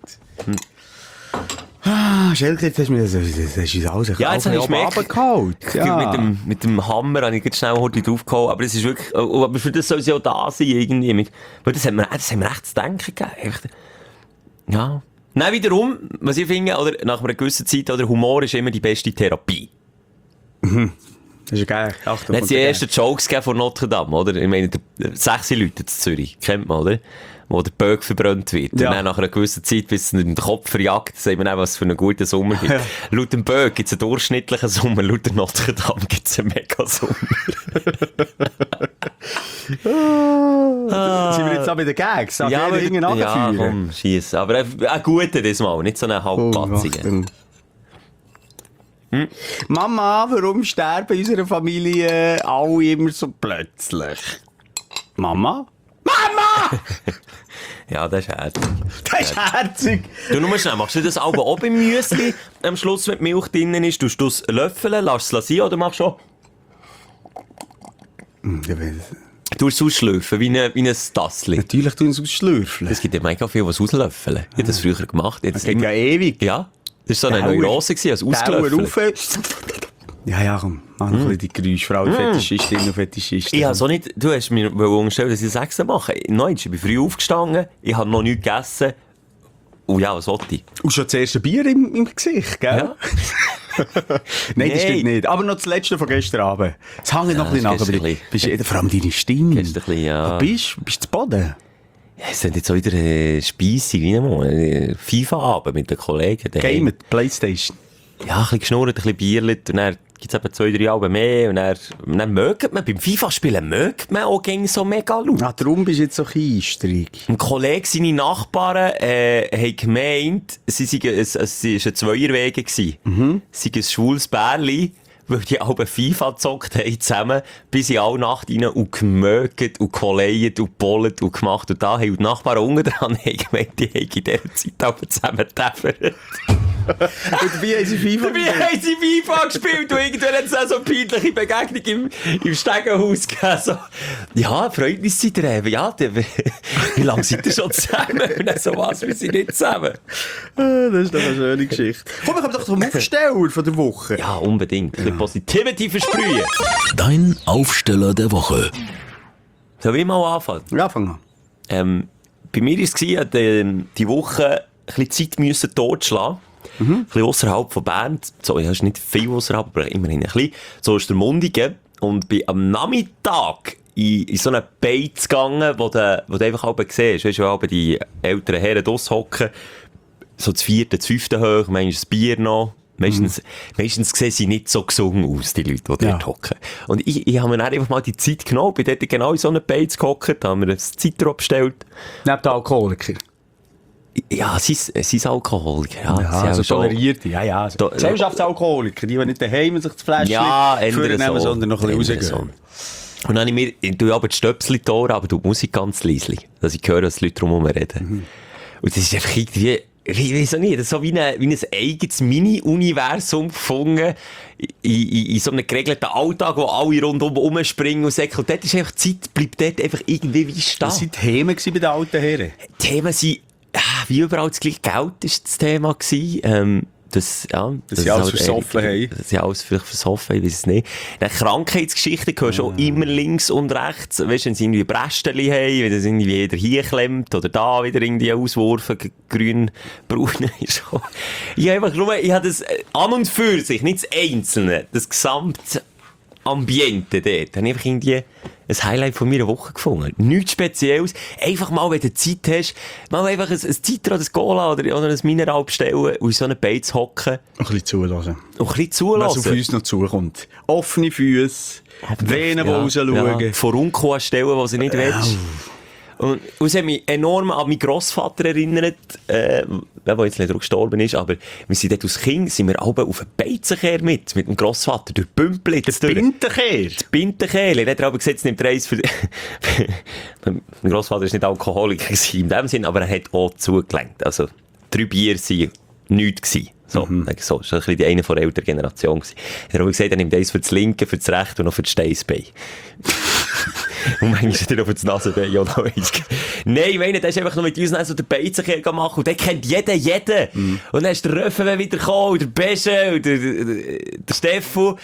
Ah, Schelke, jetzt hast du mir das, das das ist alles ein Ja, jetzt habe ich gemerkt, runtergeholt. Ja. mit, dem, mit dem Hammer habe ich ganz schnell heute draufgehauen, aber es ist wirklich, oh, aber für das soll es ja auch da sein, irgendwie. Mit, weil das hat mir, das hat mir echt zu denken gegeben. Echt. Ja. Nein, wiederum, was ich finde, oder nach einer gewissen Zeit, oder Humor ist immer die beste Therapie. Das ist geil. Achtung, Dann hat es die ersten Jokes gegeben von Notre Dame, oder? Ich meine, der- sechs Leute in Zürich, kennt man, oder? Wo der Böck verbrannt wird. Ja. Und dann nach einer gewissen Zeit, bis es in den Kopf verjagt, sehen wir auch, was es für einen guten Sommer gibt. Ja. Laut dem Böck gibt es einen durchschnittlichen Sommer, laut der Notre Dame gibt es einen Mega-Sommer. Sind wir jetzt auch bei den Gags? Darf ja, jeder hinten aber, ja, nachführen? komm, schiess. Aber ein, ein guter diesmal, nicht so einen halbpatzigen. Hm. Mama, warum sterben in unserer Familie alle immer so plötzlich? Mama? Mama! Ja, das ist herzig. Das ist herzig. Du, nur schnell, machst du das aber auch beim Müsli am Schluss, wenn die Milch drin ist? Tust du es löffeln, lässt es sein oder machst du auch? Du es ausschlürfen, wie ein, wie ein Tassli. Natürlich tun sie es ausschlürfen. Es gibt ja mega viel, was auslöffeln. Ich habe das früher gemacht. Jetzt Das geht ja ewig. ja, das war so eine Dauer- Neurose, gewesen, als Dauer ausgelöffelt. rauf. Ja, ja, komm. Mach noch ein bisschen die Geräusche. Vor allem Fetischistin und Fetischisten. Ich habe so nicht, du hast mir unterstellt, dass ich sechs mache. Nein, ich bin früh aufgestanden, ich habe noch nichts gegessen. Und ja, was wollte ich? Und schon das erste Bier im, im Gesicht, gell? Ja. Nein, das Nein. stimmt nicht. Aber noch das letzte von gestern Abend. Es hängt noch ein bisschen das nach. Aber gestern die- ein bist, du- vor allem deine Stimme. Gestern ein bisschen, ja. Wo bist du? Bist du zu Boden? Ja, es sind jetzt so wieder äh, Speisig, wie einmal. Äh, FIFA-Abend mit den Kollegen. daheim. Game, Playstation. Ja, ein bisschen geschnurrt, ein bisschen Bierlet, und dann gibt's eben zwei, drei Alben mehr, und dann, und dann mögt man, beim FIFA-Spielen mögt man auch gegen so mega laut. Ah, darum bist du jetzt so einstrig. Ein Kollege, seine Nachbarn, äh, haben gemeint, sie seien, es, es war ein Zweierwege gewesen. Mhm. Sie seien ein schwules Bärli, weil die alle FIFA gezockt haben zusammen, bis in alle Nacht rein und gemögt und geleiert und gebollet und gemacht. Und da haben die Nachbarn unten dran haben gemeint, die haben in dieser Zeit aber zusammen getäfert. Und dabei haben sie FIFA Dabei haben sie FIFA gespielt und irgendwann hat es auch so eine peinliche Begegnung im, im Stegenhaus gegeben. So, ja, Freundnis seid ihr eben. Ja, die, wie lange seid ihr schon zusammen? Und dann so, was, wir sind nicht zusammen. Ah, das ist doch eine schöne Geschichte. Komm, wir kommen doch zum Aufsteller von der Woche. Ja, unbedingt. Ein bisschen Positivity versprühen. Dein Aufsteller der Woche. Soll ich mal anfangen? Ja, fang an. Ähm, bei mir war es, ich musste ähm, die Woche ein bisschen Zeit müssen totschlagen. Mhm. Ein bisschen ausserhalb von Bern. So, ja, ist nicht viel ausserhalb, aber immerhin ein bisschen. So ist der Mundigen. Und bin am Nachmittag in, in so eine Beiz gegangen, wo du, wo du einfach halb siehst. Weißt du, wo die älteren Herren draussen hocken. So das vierte, das fünfte hoch, manchmal das Bier noch. Meistens, mhm. meistens sehen sie nicht so gesungen aus, die Leute, die Ja. dort hocken. Und ich, ich habe mir dann einfach mal die Zeit genommen, bin dort genau in so einer Beiz gehockt, da haben wir ein Zitro bestellt. Neben den Alkoholiker. Ja, sie ist, sie ist Alkoholiker. Ja, Ja, sie also haben schon- tolerierte. Ja, ja. Also Da- Gesellschaftsalkoholiker, die, die nicht daheim sich das Fläschchen Ja, vornehmen, ändern so. sondern noch ein bisschen Ändern rausgehen. so. Und dann habe ich mir, ich tue aber die Stöpsel in die Ohren, aber die Musik ganz leise, dass ich höre, dass die Leute drumherum reden. Mhm. Und das ist einfach irgendwie, ich weiß auch nicht, das ist so wie ein, wie ein eigenes Mini-Universum gefunden, in, in, in so einem geregelten Alltag, wo alle rundum rumspringen und säckeln. Und dort ist einfach, die Zeit bleibt dort einfach irgendwie wie stehen. Was waren die Themen bei den alten Herren? Themen sind, ah, wie überall das gleiche Geld ist das Thema gewesen. Ähm, Das, ja, dass sie alles halt versoffen ehrlich- haben. Dass sie alles vielleicht versoffen haben, ich weiss es nicht. Dann Krankheitsgeschichten gehören schon immer links und rechts. Weißt du, wenn sie irgendwie Brästchen haben, wenn das irgendwie jeder hier klemmt oder da wieder irgendwie auswurfen, grün, braun ist so. Ich habe einfach nur, ich habe das äh, an und für sich, nicht das Einzelne, das gesamte Ambiente dort, habe ich einfach irgendwie ein Highlight von meiner Woche gefunden. Nichts Spezielles. Einfach mal, wenn du Zeit hast, mal einfach ein, ein Citra, ein Cola oder, oder ein Mineral bestellen und in so einen Beiz hocken Ein bisschen zulassen. und ein bisschen Was zulassen. auf uns noch zukommt. Offene Füße, Venen, die ja, rausschauen. ja, Furunkel anstellen, die sie nicht willst. Und, und es hat mich enorm an meinen Grossvater erinnert, äh, der jetzt leider auch gestorben ist, aber wir sind dort als Kind, sind wir alle auf einen Beizenkehr mit, mit dem Grossvater, durch Bümplitz. Der Bintenkehr. Bintenkehl. Er hat aber gesagt, es nimmt Reis für... mein Grossvater war nicht Alkoholiker in dem Sinn, aber er hat auch zugelenkt. Also, drei Bier waren nichts gewesen. So, mhm. so, das war ein bisschen die eine von der älteren Generation gewesen. Er hat aber gesagt, er nimmt eins für das linke, für das rechte und noch für das Steißbein. Und manchmal hat er noch für das Nasenbein auch noch eins. Nein, ich meine, der ist einfach noch mit uns so den Beizenkehr machen und der kennt jeden, jeden. Mhm. Und dann ist der Röffen wieder gekommen, und der Besche, und der, der, der Steffu.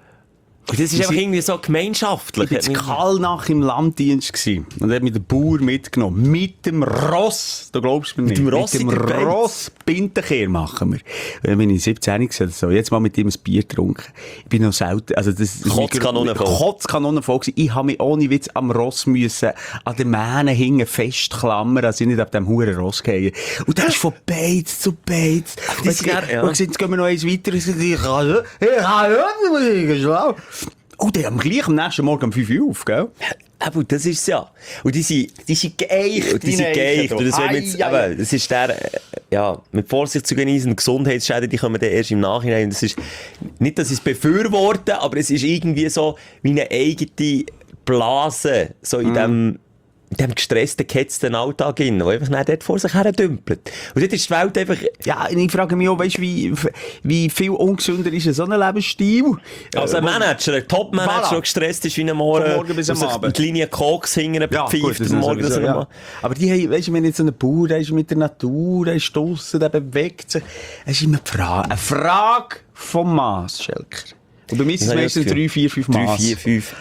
Und das ist einfach irgendwie so gemeinschaftlich. Ich war in Kallnach im Landdienst gewesen. Und er hat mich den Bauer mitgenommen. Mit dem Ross. Da glaubst du mir nicht. Mit dem Ross Mit dem in der Beiz. Ross Bintenkehr machen wir. Und dann bin ich siebzehn gewesen, so. Jetzt mal mit ihm ein Bier getrunken. Ich bin noch selten, also das ist Kotzkanone voll. Kotzkanone voll gewesen. Ich habe mich ohne Witz am Ross müssen, an den Mähnen hingen festklammern, dass ich nicht auf dem huren Ross gehe. Und dann ist von Beiz zu Beiz. Und das ist jetzt, geil, ja. und jetzt gehen wir noch eins weiter. Ich sage, ich kann, ich kann, ich kann, oh, der am gleich am nächsten Morgen um fünf Uhr auf, gell? Aber das ist es ja. Und die sind, die sind geeicht. Und die sind geeicht. Und das, Ei, jetzt, ei, eben, das ist der, äh, ja, mit Vorsicht zu genießen, Gesundheitsschäden, die kommen dann erst im Nachhinein. Das ist, nicht, dass ich es befürworte, aber es ist irgendwie so, wie eine eigene Blase, so in mm. dem, in dem gestressten, gehetzten Alltag hin, der einfach nicht dort vor sich her dümpelt. Und dort ist die Welt einfach... Ja, und ich frage mich auch, weißt, wie, wie viel ungesünder ist so ein Lebensstil? Also ein Äh, Manager, ein Top-Manager, Voilà. der gestresst ist wie ein Morgen, Von morgen bis am und sich Abend. die Linie Koks hingern, Ja, gut, bepfeift das am ist Morgen. sowieso, dass er ja. mal- Aber die haben, weißt du, wenn jetzt so ein Bauer, der ist mit der Natur, der ist draussen, der bewegt sich. Es ist immer eine Frage, eine Frage vom Maß, Schelker. Und bei mir sind es Ja, meistens das drei, vier, fünf Maß. Drei, vier, fünf.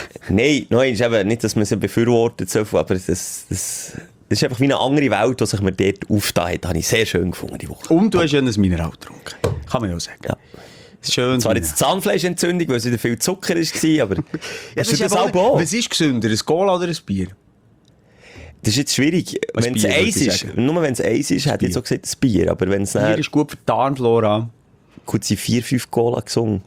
Nein, nein, ist eben nicht, dass man sie befürwortet, so, aber das, das, das ist einfach wie eine andere Welt, die sich mir dort aufgetan hat. Das habe ich sehr schön gefunden, die Woche. Und du hast ja ein Mineral getrunken. Kann man ja auch sagen. Ja. Schön. Zwar jetzt Zahnfleischentzündung, weil es wieder viel Zucker war, aber Ja, hast du ist das aber auch auch? Was ist gesünder, ein Cola oder ein Bier? Das ist jetzt schwierig. Wenn es Bier, Eis würde ich ist, sagen. nur wenn es Eis ist, hätte ich jetzt auch gesagt, das Bier. Aber wenn es Bier dann, ist gut für die Darmflora. gut, sie vier, fünf Cola gesungen.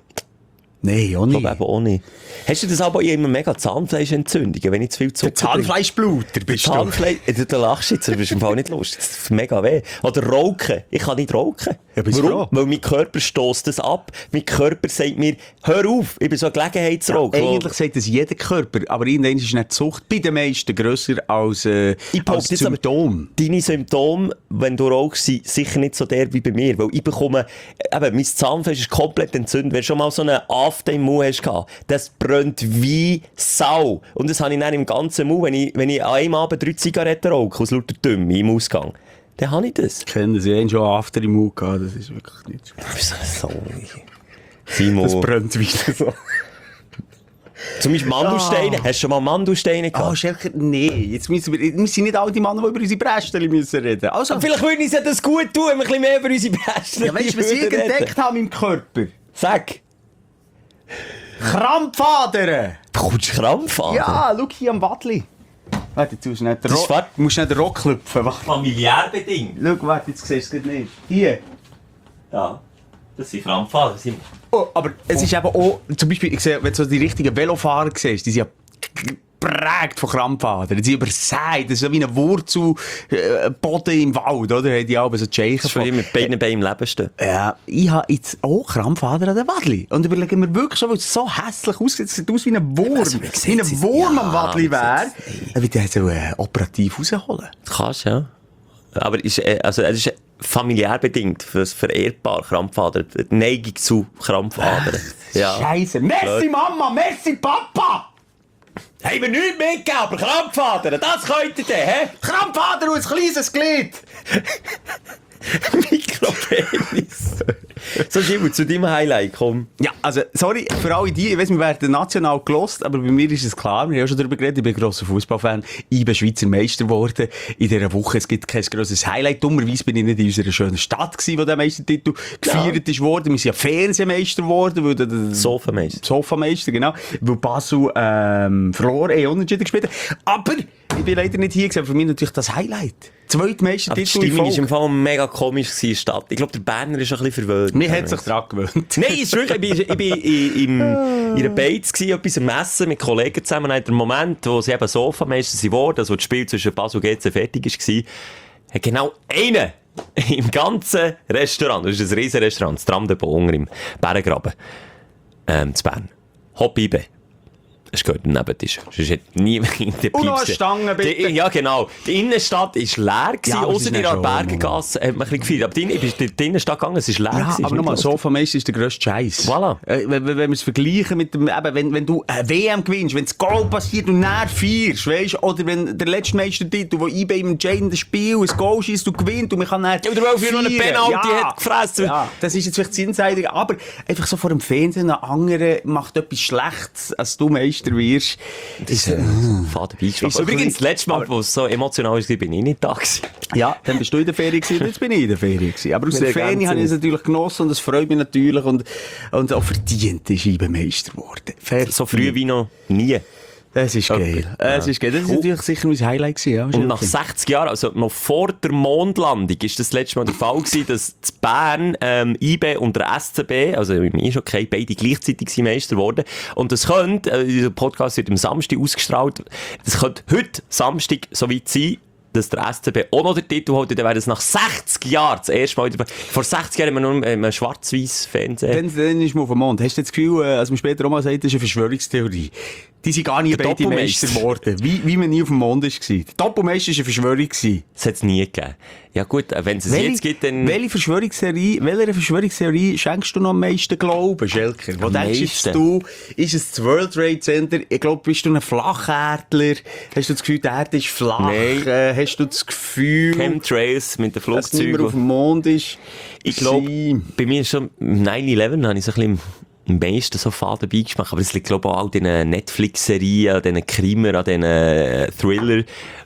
Nein, auch Ich nicht. glaube eben auch nicht. Hast du das aber immer mega Zahnfleischentzündungen, wenn ich zu viel Zucker Der Zahnfleischbluter bist du. Zahnfleisch, äh, du, du lachst jetzt, das ist im Fall nicht lustig. Das tut mega weh. Oder rauchen. Ich kann nicht rauchen. Ja, bist Warum? froh? Weil mein Körper stößt das ab. Mein Körper sagt mir, hör auf, ich bin so eine Gelegenheitsraucher. Eigentlich sagt das jeder Körper, aber irgendwann ist nicht die Sucht bei den meisten grösser als, äh, Ich als behaupte jetzt aber, Symptom. deine Symptome, wenn du rauchst, sind sicher nicht so der wie bei mir. Weil ich bekomme, eben, mein Zahnfleisch ist komplett entzündet. Wenn du schon mal so einen After im Mund hast, das brennt wie Sau. Und das habe ich dann im ganzen Mund, wenn ich, wenn ich an einem Abend drei Zigaretten rauche, aus lauter Dümme im Ausgang. Dann habe ich das. Ich kenne sie, haben schon After im Mund gehabt, das ist wirklich nicht so. So, Simon. Das brennt wieder so. Zum Beispiel Mandelsteine. Hast du schon mal Mandelsteine gehabt? Ah, Schelker, nee, jetzt müssen wir, wir sind nicht all die Männer, die über unsere Brästchen müssen reden. Also, Aber vielleicht würden uns ja das gut tun, wenn wir ein bisschen mehr über unsere Besten ja, weißt du, was ich entdeckt habe im Körper? Sag. Krampfadern! Bekommst du Krampf an? Ja, schau hier am Wadli. Warte, jetzt musst du nicht den Das ist Rock, wahr. du musst nicht den Rock klopfen. Warte. Familiär bedingt. Schau, warte, jetzt siehst du es nicht. Hier. Ja. Das sind Krampfadern. Das sind... Oh, aber es ist eben auch, zum Beispiel, ich sehe, wenn du so die richtigen Velofahrer siehst, die sind ja geprägt von Krampfadern. Die sind übersät. Das ist so wie ein Wurzelboden im Wald, oder? Haben die auch so die Das ist für die mit beiden Beinen im Leben stehen. Ja, ich habe jetzt auch Krampfadern an den Wadli. Und überlege mir wirklich schon, weil es so hässlich aussieht. Es sieht aus wie ein Wurm. Also, man wie sieht ein es- Wurm ja, am Wadli man wäre. sieht es Er wird den so äh, operativ rausholen. Das kannst du, ja. Aber ist, äh, also, es ist familiär bedingt, für das vererbbar Krampfadern. Die Neigung zu Krampfadern. Ja. Scheiße. Merci Blöd. Mama, merci Papa! Haben wir nichts mitgegeben, aber Krampfadern, das könnt ihr denn, hä? Krampfadern und ein kleines Glied! Mikropenis. So, Gilbert, zu deinem Highlight, komm. Ja, also, sorry, für alle die, ich weiss, wir werden national gelost, aber bei mir ist es klar, wir haben ja schon darüber geredet, ich bin ein grosser Fußballfan, ich bin Schweizer Meister geworden in dieser Woche, es gibt kein grosses Highlight, dummerweise bin ich nicht in unserer schönen Stadt gewesen, wo der Meistertitel gefeiert ist worden, wir sind ja Fernsehmeister geworden, weil der Sofameister. Sofameister, genau, weil Basel ähm, verloren, eh unentschieden gespielt hat, aber ich bin leider nicht hier gewesen, aber für mich natürlich das Highlight. Zweitmeister Aber die Titel in Stimmung war Folge. im Fall mega komisch in der Stadt. Ich glaube, der Berner ist ein bisschen verwöhnt. Mir hat sich dran gewöhnt. Nein, ist wirklich, ich bin, ich bin in, in, in einer Beiz gsi, etwas am Messen mit Kollegen zusammen. Und der Moment, wo sie eben Sofameister wurden, also das Spiel zwischen Basel und G C fertig war, hat genau einer im ganzen Restaurant, das ist ein riesen Restaurant, das Tram de Bonger im Bärengraben, ähm, zu Bern. Hop-Ibe. Es gehört am Nebentisch. Sonst hat niemand in der Und noch eine Piepse. Stange, bitte. Die, ja, genau. Die Innenstadt war leer, Ja, aber außer es ist in der schon- Bergengasse hat man ein bisschen gefeiert. Aber die, ich bin in die Innenstadt gegangen, es ist leer. Ja, gewesen, aber ist nochmal, nicht Sofameister ist der grösste Scheiß. Voilà. Äh, wenn, wenn wir es vergleichen mit dem, eben, wenn, wenn du eine W M gewinnst, wenn das Goal passiert und näher feierst, weisst, oder wenn der letzte Meistertitel, wo I B im entscheidenden Spiel ein Goal schießt und gewinnt und man kann näher Oder weil für noch einen Penalty hat gefressen. Ja, das ist jetzt vielleicht das Insider, aber einfach so vor dem Fernsehen, ein anderer macht etwas Schlechtes, als du Meister wirst. Das ist ein fader Beigeschmack. Ist so Übrigens, ein das letzte Mal, wo es so emotional war, bin ich nicht da gewesen. Ja, dann bist du in der Ferien gewesen, jetzt bin ich in der Ferien gewesen. Aber aus Wir der ergänzen Ferien habe ich es uns. natürlich genossen und es freut mich natürlich und, und auch verdient ist Scheibenmeister geworden. Verdient. So früh wie noch nie. Das ist geil. Ja. Es ist geil. Das ist Oh. natürlich sicher mein Highlight gewesen. Ja, Und nach sechzig Jahren, also noch vor der Mondlandung, ist das letzte Mal der Fall gewesen, dass in Bern ähm, I B und der S C B, also im Eishockey, beide gleichzeitig sind Meister geworden. Und das könnte, äh, dieser Podcast wird am Samstag ausgestrahlt, das könnte heute Samstag so weit sein, dass der S C B auch noch den Titel holt, dann wäre das nach sechzig Jahren das erste Mal wieder. Vor sechzig Jahren haben wir nur im schwarz-weiß Fernsehen. Dann, dann ist man auf dem Mond. Hast du das Gefühl, äh, als man später auch mal sagt, das ist eine Verschwörungstheorie? Die sind gar nie Der beide Doppelmeister. Meister geworden. Wie, wie man nie auf dem Mond war. Der Doppelmeister war eine Verschwörung gewesen. Das hat es nie gegeben. Ja gut, äh, wenn es es Welche, jetzt gibt, dann... welche Verschwörungstheorie, welcher Verschwörungstheorie schenkst du noch am meisten Glauben, Schelker? Wo Am denkst meisten? du, ist es das World Trade Center? Ich glaube, bist du ein Flacherdler? Hast du das Gefühl, die Erde ist flach? Nein. Äh, hast du das Gefühl, Chemtrails mit den dass niemand auf Flugzeugen. dem Mond ist? Ich glaube, Sie- bei mir ist schon nine eleven habe ich so ein bisschen am meisten so faden Beigeschmack. Aber es liegt, glaube ich, auch an diesen Netflix-Serien, an diesen Krimer, an diesen äh, Thriller.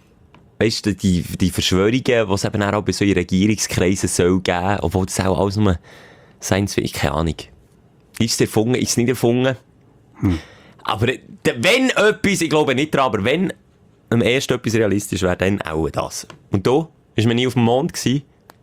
Weißt du, die, die Verschwörungen, die es eben auch bei so in Regierungskreisen soll geben, obwohl das auch alles nur Science Fiction, keine Ahnung. Ist es erfunden, ist es nicht erfunden? Hm. Aber äh, wenn etwas, ich glaube nicht dran, aber wenn am ersten etwas realistisch wäre, dann auch das. Und da ist man nie auf dem Mond gewesen.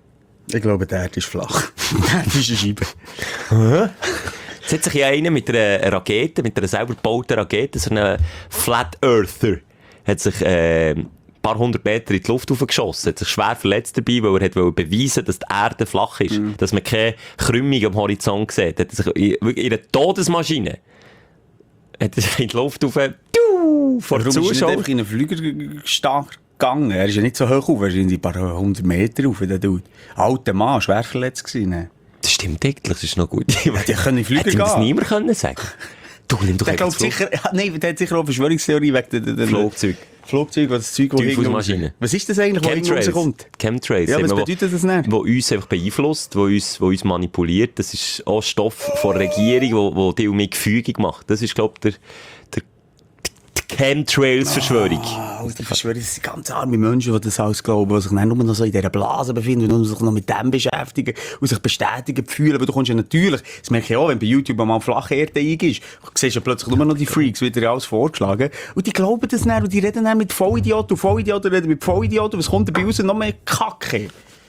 Ich glaube, die Erde ist flach. Die Erde ist eine Scheibe. Jetzt hat sich ja einer mit einer Rakete, mit einer selber gebauten Rakete, so einem Flat Earther, hat sich äh, ein paar hundert Meter in die Luft hochgeschossen, hat sich schwer verletzt dabei, weil er hat wollte beweisen, dass die Erde flach ist, Mhm. dass man keine Krümmung am Horizont sieht. Hat er sich in, wirklich in einer Todesmaschine hat er sich in die Luft hoch, du, vor Warum ist er nicht Zuschauern. einfach in einen Flüger gestarrt gegangen? Er ist ja nicht so hoch auf, er ist in ein paar hundert Meter auf, der Dude. Alter Mann, schwer verletzt gewesen. Ne? Das stimmt eigentlich, das ist noch gut. Die können in Flüger Hätte ihm das gehen. niemand können sagen. Du, nimm doch Der einfach glaubt das Flug- sicher, ja, nein, der hat sicher auch eine Verschwörungstheorie wegen der, der, der Flugzeug. Flugzeug, was das Zeug, wo Teufelsmaschine. hinten raus- Was ist das eigentlich, wo hinten Chemtrails. rauskommt? Chemtrails. Ja, Sagen was wir, wo- bedeutet das denn? Wo uns einfach beeinflusst, wo uns, wo uns manipuliert. Das ist auch Stoff von der Regierung, wo, wo die um mich gefügig macht. Das ist, glaube ich, der, der, die Chemtrails-Verschwörung. Ah, die Verschwörung, das sind ganz arme Menschen, die das alles glauben, die sich dann nur noch so in dieser Blase befinden und sich noch mit dem beschäftigen und sich bestätigen fühlen. Weil du kommst ja natürlich, das merke ich auch, wenn bei YouTube mal flache Erde eingibst, siehst du ja plötzlich nur noch die Freaks, wieder alles vorgeschlagen. Und die glauben das dann und die reden dann mit Vollidioten und Vollidioten reden mit Vollidioten. Was kommt dabei raus? Noch mehr Kacke.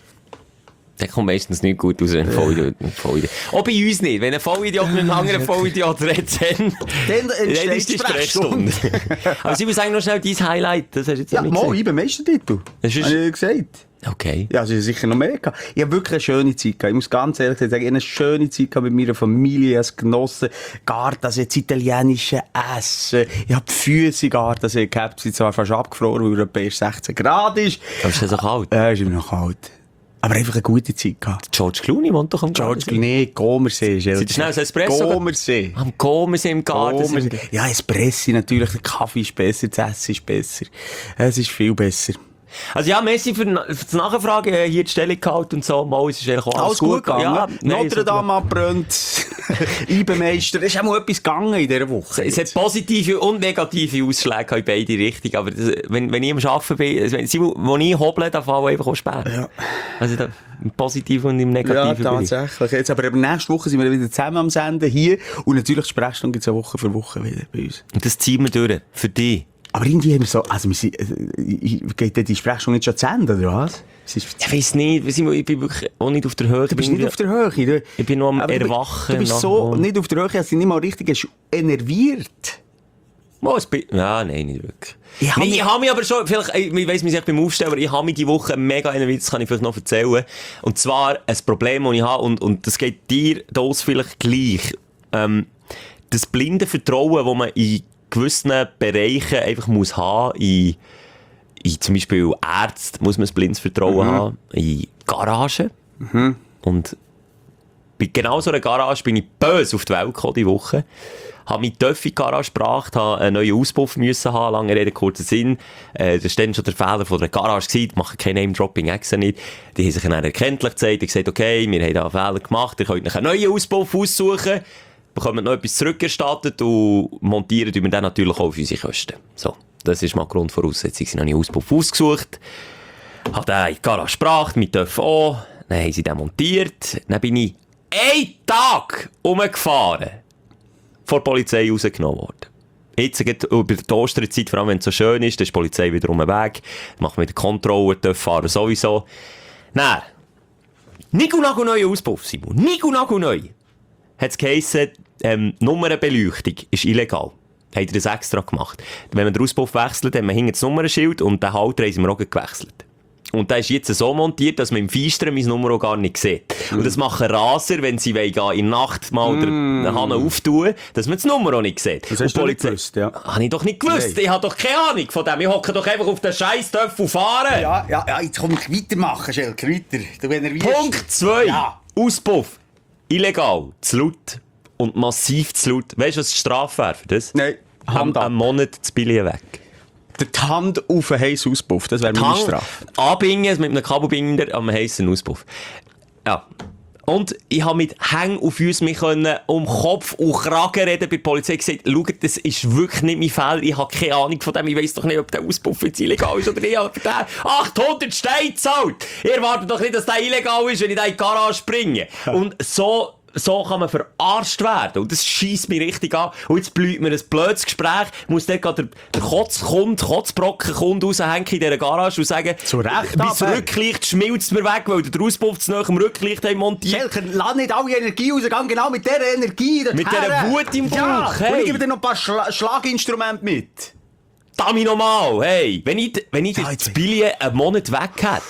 Der kommt meistens nicht gut aus, ein Vollidiot. Vollidiot. Auch bei uns nicht. Wenn ein Vollidiot mit einem anderen Vollidiot redet, dann, Dann entsteht ist die die Sprechstunde. Sprechstunde. Aber ich will sagen, noch schnell dein Highlight. Das hast du jetzt Ja, noch nicht mal, gesagt. ich bin Meistertitel. Das ist- Habe ich gesagt. Okay. Ja, es ist sicher noch mehr gehabt. Ich habe wirklich eine schöne Zeit gehabt. Ich muss ganz ehrlich sagen, ich habe eine schöne Zeit gehabt mit meiner Familie. Ich habe es genossen. Garten, also das italienische Essen. Ich habe die Füße Garten, also gehabt. Sie sind zwar fast abgefroren, weil es etwa erst sechzehn Grad ist. Aber ist das so kalt? Äh, ist immer noch kalt. Aber einfach eine gute Zeit gehabt. George Clooney wohnt doch am George Gardasee. nee, Gomersee. Sind das schnell ein Espresso? Gomersee. Am Gomersee im Garten. Gomersee. Ja, Espresso natürlich. Der Kaffee ist besser, das Essen ist besser. Es ist viel besser. Also ja, merci für, für das Nachfragen, hier die Stellung gehalten und so. Mal, es ist eigentlich auch alles, Alles gut gegangen. Ja, nein, Notre Dame abbrennt. Eibenmeister. Es ist auch mal etwas gegangen in dieser Woche. Es hat positive und negative Ausschläge in beide Richtungen. Aber das, wenn, wenn ich am Arbeiten bin, wenn, wo ich hoble, dann fallen einfach auch Späne. Ja. Also da, im Positiven und im Negativen. Ja, tatsächlich. Jetzt, aber nächste Woche sind wir wieder zusammen am Senden hier. Und natürlich die Sprechstunde gibt es Woche für Woche wieder bei uns. Und das ziehen wir durch. Für dich. Aber irgendwie haben wir so, also wir sind, äh, geht die Sprechstunde nicht schon zu Ende, oder was? Ich weiss nicht, ich bin wirklich auch nicht auf der Höhe. Du bist nicht auf der Höhe. Du, ich bin noch am aber Erwachen. Du bist so nach, nicht auf der Höhe, dass du nicht mal richtig enerviert. Oh, bin, ja, nein, nicht wirklich. Ich habe nee, mich, hab mich aber schon, vielleicht, ich weiss mich beim Aufstehen, aber ich habe mich die Woche mega enerviert, das kann ich vielleicht noch erzählen. Und zwar ein Problem, das ich habe, und, und das geht dir das vielleicht gleich. Ähm, das blinde Vertrauen, das man in gewissen Bereichen einfach muss haben, in, in zum Beispiel Ärzte muss man ein blindes Vertrauen mhm. haben, in Garagen. Mhm. Und bei genau so einer Garage bin ich böse auf die Welt gekommen, die Woche. Habe mich tief in die Garage gebracht, habe einen neuen Auspuff müssen haben, lange Rede, kurzer Sinn. Äh, das war dann schon der Fehler von der Garage gewesen, die machen kein Name-Dropping extra nicht. Die haben sich dann erkenntlich gezeigt, die gesagt, okay, wir haben da einen Fehler gemacht, ihr könnt euch einen neuen Auspuff aussuchen, bekommen noch etwas zurückerstattet und montieren wir dann natürlich auch auf unsere Kosten. So, das ist mal die Grundvoraussetzung. Sie haben einen Auspuff ausgesucht, habe den in die Garage gebracht, mit dürfen auch, dann haben sie den montiert, dann bin ich einen Tag rumgefahren, vor der Polizei rausgenommen worden. Jetzt über die Osterzeit, vor allem wenn es so schön ist, dann ist die Polizei wieder um den Weg, machen wir die Kontrolle, dürfen fahren sowieso. Nein, Nico-Nago neue Auspuff, Simon, Nico-Nago neu. Hat es geheissen, ähm, Nummernbeleuchtung ist illegal. Hat er das extra gemacht. Wenn man den Auspuff wechselt, haben wir hinten das Nummernschild und den Halter haben wir auch gewechselt. Und der ist jetzt so montiert, dass man im Feisteren mein Nummer auch gar nicht sieht. Mm. Und das machen Raser, wenn sie gehen, in der Nacht mal mm. den Hahn auftun, dass man das Nummer auch nicht sieht. Das hast du nicht gewusst, ja. Habe ich doch nicht gewusst. Nein. Ich habe doch keine Ahnung von dem. Ich hocke doch einfach auf den scheiß Töpfel fahren. Ja, ja, ja, jetzt komm ich weitermachen, Schelker, weiter. Du enervierst. Punkt zwei. Ja. Auspuff. Illegal. Zu laut. Und massiv zu laut. Weißt du, was die Strafe wäre für das? Nein. Hand ab. Einen Monat zu Billion weg. Die Hand auf einen heissen Auspuff, das wäre meine Strafe. Anbinden mit einem Kabelbinder an einem heissen Auspuff. Ja. Und ich habe mit Hängen auf uns mich können um Kopf und Kragen reden bei der Polizei gesagt, schaut, das ist wirklich nicht mein Fall, ich habe keine Ahnung von dem, ich weiss doch nicht, ob der Auspuff jetzt illegal ist oder nicht, aber der achthundert Steine zahlt. Ihr erwartet doch nicht, dass der illegal ist, wenn ich den in die Garage bringe. Und so... So kann man verarscht werden. Und das scheisst mich richtig an. Und jetzt blüht mir ein blödes Gespräch. Muss dort gerade der, der Kotzkund, Kotzbrocken Kunde raushängen in dieser Garage und sagen, zu Recht, mein Rücklicht schmilzt mir weg, weil der Auspuff zu nahe am Rücklicht haben montiert. Schelker, lass nicht alle Energie raus, gang genau mit dieser Energie. Mit dieser Wut im Bauch. Ja, hey. Und ich gebe dir noch ein paar Schla- Schlaginstrumente mit. Dami nochmal, hey. Wenn ich, wenn ich ja, das Billion einen Monat weg hätte,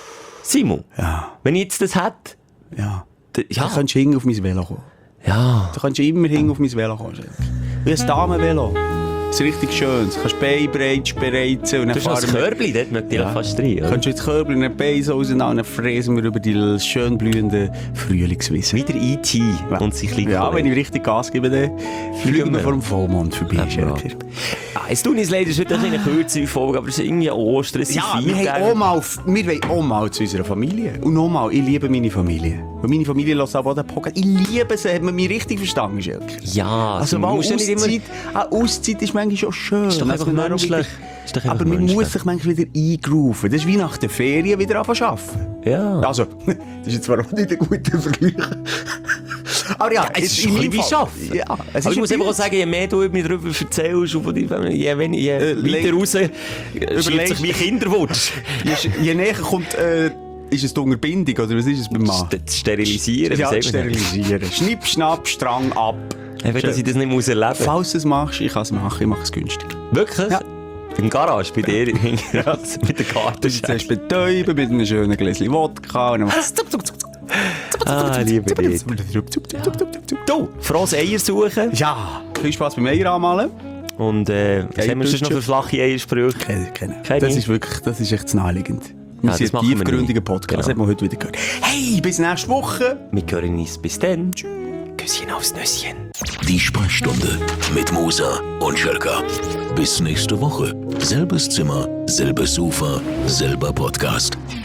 Simon, ja. wenn ich jetzt das hätte, ja. Ja. Dann kannst du hinten auf mein Velo kommen. Ja. Du kannst immer hinten auf mein Velo kommen. Wie ein Damenvelo. Das ist richtig schön. Du kannst Bein breit spreizen. Du hast noch ein Körbchen, dort möchte ich ja fast rein. Du kannst jetzt Körbchen und ein Bein so auseinander, dann fräsen wir über die schön blühenden Frühlingswiesen. Wieder E T Ja. Und sich liegt. Ja, wenn ich richtig Gas gebe, dann fliegen wir vor dem Vollmond vorbei, ja, Schelker. Ah, es tut uns leider, es wird eine kürzere Folge, aber es ist irgendwie Ostern, es sind ja, wir, haben auch mal, wir wollen auch mal zu unserer Familie. Und nochmal, ich liebe meine Familie. Und meine Familie lässt auch den Podcast. Ich liebe sie, hat man mich richtig verstanden, Schelker. Ja, also mal Auszeit, immer... eine Auszeit ist manchmal schon schön. Ist doch einfach also menschlich. Ist doch einfach aber man menschlich. muss sich manchmal wieder eingrooven. Das ist wie nach der Ferien wieder anfangen zu arbeiten. Ja. Also, das ist jetzt zwar auch nicht ein guter Vergleich. Aber ja, ja es ist ein bisschen wie Arbeiten. Ja, es ist ich muss einfach auch sagen, je mehr du mir darüber erzählst, je, wenn, je äh, weiter raus schreibt sich wie Kinderwunsch. je, je näher kommt... Äh, ist es die Unterbindung, oder was ist es beim Mann? Das Sterilisieren. Ja, das Sterilisieren. Schnipp, schnapp, Strang ab. Einfach, dass ich das nicht muss erleben muss. Falls du es machst, ich kann es machen, ich mache es günstig. Wirklich? Ja. Im Garage, bei dir, ja. Mit der Karte. Du bist zuerst betäuben, mit einem schönen Gläschen Wodka, und dann machst du... Ah, liebe dich. Du, frohes Eier suchen. Ja, viel Spass beim Eier anmalen. Und äh, was haben wir sonst noch für flache Eiersprüche? Keine, keine. keine. Das ist wirklich, das ist echt zu naheliegend. Wir ja, sind ein tiefgründiger Podcast, genau. Das hat man heute wieder gehört. Hey, bis nächste Woche. Wir hören uns bis dann. Tschüss. Küsschen aufs Nüsschen. Die Sprechstunde mit Musa und Schelka. Bis nächste Woche. Selbes Zimmer, selbes Sofa, selber Podcast.